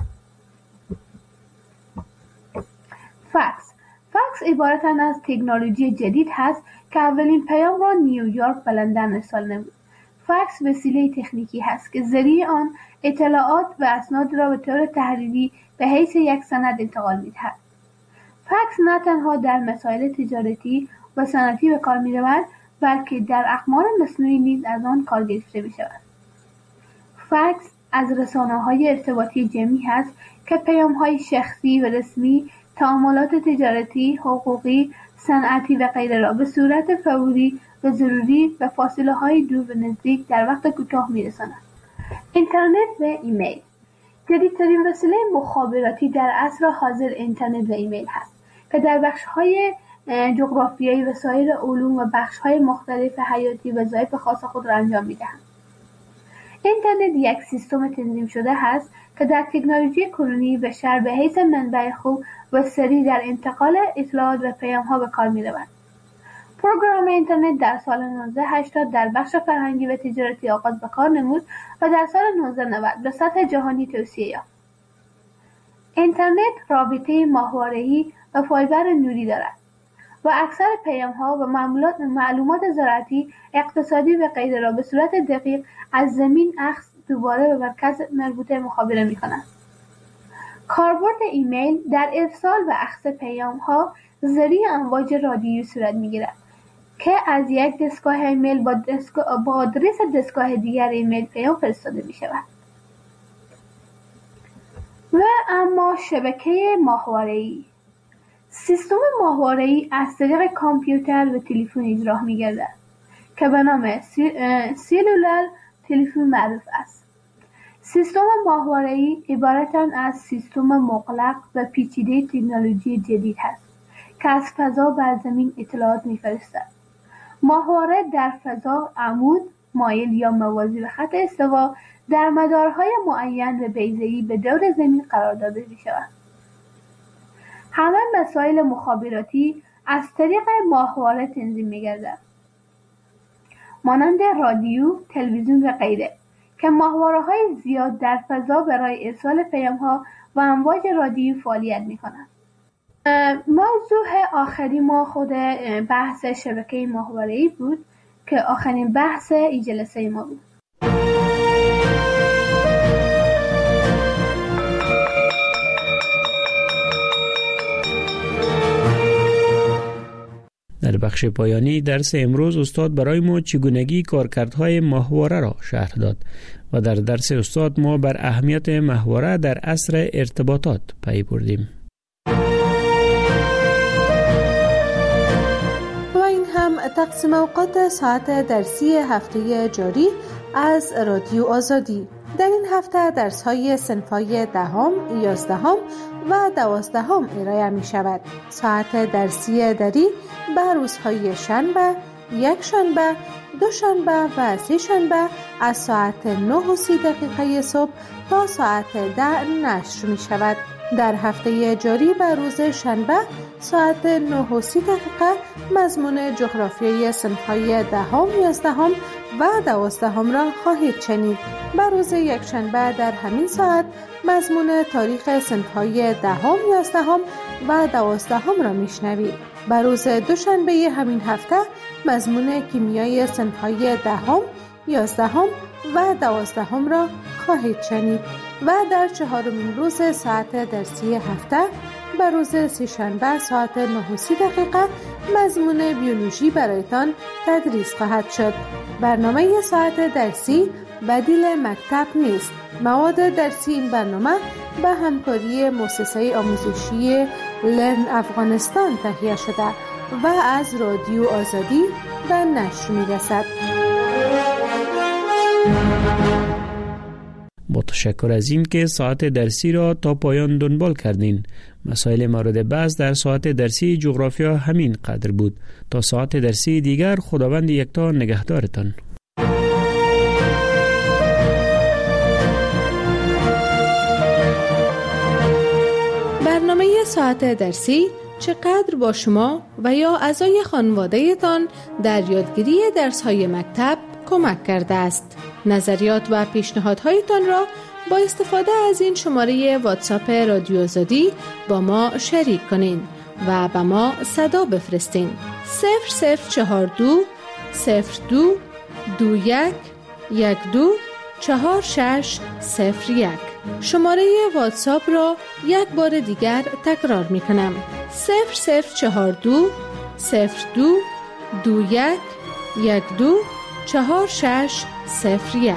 فکس عبارت از تکنولوژی جدید هست که اولین پیام را نیویورک و لندن ارسال نمود. فکس وسیله تکنیکی هست که ذریعه آن اطلاعات و اسناد را به طور تحریری به حیث یک سند انتقال می‌دهد. فکس نه تنها در مسائل تجارتی و صنعتی به کار می‌رود، بلکه در اقمار مصنوعی نیز از آن کار گرفته می‌شود. فکس از رسانه‌های ارتباطی جمعی هست که پیام‌های شخصی و رسمی، تعاملات تجارتی، حقوقی، صنعتی و غیره را به صورت فوری و ضروری و فاصله‌های دور و نزدیک در وقت کوتاه می‌رساند. اینترنت و ایمیل. جدیدترین وسیله مخابراتی در عصر حاضر اینترنت و ایمیل هست که در بخش‌های جغرافیایی و سایر علوم و بخش‌های مختلف حیاتی وظایف خاص خود را انجام می‌دهند. اینترنت یک سیستم تنظیم شده است که در تکنولوژی کنونی بشر به حیث منبع خوب و سریع در انتقال اطلاعات و پیام‌ها به کار می‌رود. پروگرام اینترنت در سال 1980 در بخش فرهنگی و تجارتی آغاز به کار نمود و در سال 1990 به سطح جهانی توسعه یافت. اینترنت رابطه ماهواره‌ای و فایبر نوری دارد و اکثر پیام‌ها و معلومات زراعتی، اقتصادی و غیره را به صورت دقیق از زمین اخذ دوباره به مرکز مربوطه مخابره می‌کند. کاربرد ایمیل در ارسال و اخذ پیام‌ها ذریعه امواج رادیویی صورت می‌گیرد که از یک دستگاه ایمیل با آدرس دستگاه دیگر ایمیل پیام فرستاده می‌شود. و اما شبکه ماهواره‌ای. سیستم ماهواره‌ای از طریق کامپیوتر و تلفن اجرا می‌گردد که به نام سلولار تلفن معروف است. سیستم ماهواره‌ای عبارتند از سیستم مغلق و پیچیده تکنولوژی جدید است که از فضا بر زمین اطلاعات می‌فرستد. ماهواره در فضا عمود، مایل یا موازی به خط استوا در مدارهای معین و بیضه‌ای به دور زمین قرار داده می‌شود. همه مسائل مخابراتی از طریق ماهواره تنظیم می‌گردد، مانند رادیو، تلویزیون و غیره، که ماهواره‌های زیاد در فضا برای ارسال پیام‌ها و امواج رادیویی فعالیت می‌کنند. موضوع آخری ما خود بحث شبکه ماهواره‌ای بود که آخرین بحث این جلسه ما بود. در بخش پایانی درس امروز استاد برای ما چگونگی کارکردهای ماهواره را شرح داد و در درس استاد ما بر اهمیت ماهواره در عصر ارتباطات پی بردیم. و این هم تقسیم اوقات ساعت درسی هفته جاری از رادیو آزادی. در این هفته درس‌های صنف‌های 10ام، 11ام و 12ام ارائه می‌شود. ساعت درسی دری به روزهای شنبه، یک شنبه، دوشنبه و سه شنبه از ساعت 9:30 صبح تا ساعت 10 نشر می‌شود. در هفته جاری به روز شنبه ساعت 9:30 مضمون جغرافیای صنف‌های 10ام، 11ام و 12ام را خواهید شنید. به روز یکشنبه در همین ساعت مضمون تاریخ صنف‌های 10ام، 11ام و 12ام را میشنوید. به روز دوشنبه همین هفته مضمون کیمیای صنف‌های 10ام، 11ام و 12ام را خواهید شنید و در چهارمین روز ساعت درسی هفته به روز سه‌شنبه ساعت 9:30 مضمون بیولوژی برایتان تدریس خواهد شد. برنامه ساعت درسی بدیل مکتب نیست. مواد درسی این برنامه به همکاری مؤسسه آموزشی لرن افغانستان تهیه شده و از رادیو آزادی به نشر می‌رسد. با تشکر از این که ساعت درسی را تا پایان دنبال کردین. مسائل مورد بحث در ساعت درسی جغرافیا همین قدر بود. تا ساعت درسی دیگر خداوند یکتا نگهدارتان. برنامه ساعت درسی چقدر با شما و یا اعضای خانواده‌تان در یادگیری درس‌های مکتب کمک کرده است؟ نظریات و پیشنهادهایتان را با استفاده از این شماره واتساپ رادیو آزادی با ما شریک کنین و به ما صدا بفرستین. 0042 02 21 12 4601. شماره واتساپ را یک بار دیگر تکرار می کنم. 0042 02 21 12 4601.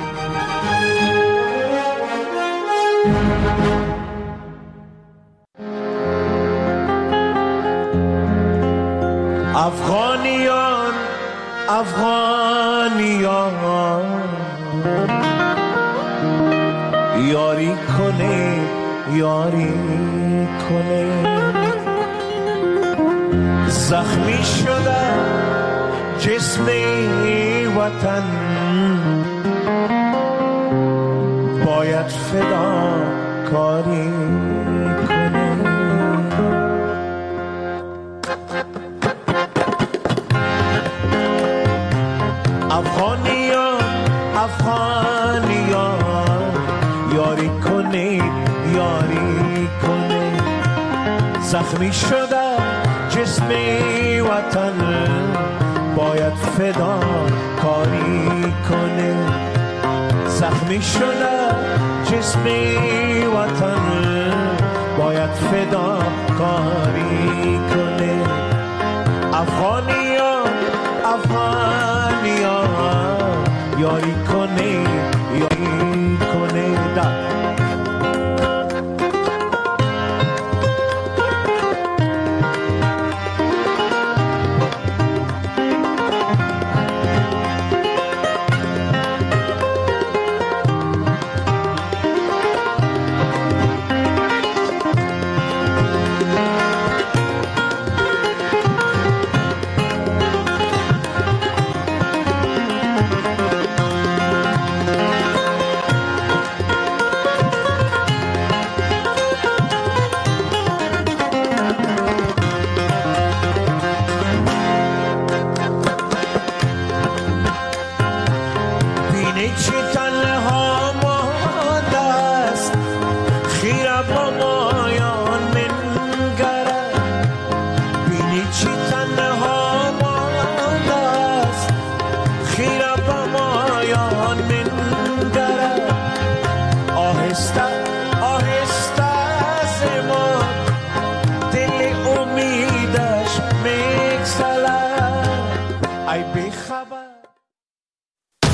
افغانیان افغانیان یاری کنه یاری کنه زخمی شده جسم وطن باید فدا کاری کنه افغانیان افغانیان یاری کنه یاری کنه زخمی شده جسم وطن باید فدا کاری کنه زخمی شده جسم وطن باید فدا کاری کنه افغانیان افغانیان یاری کنه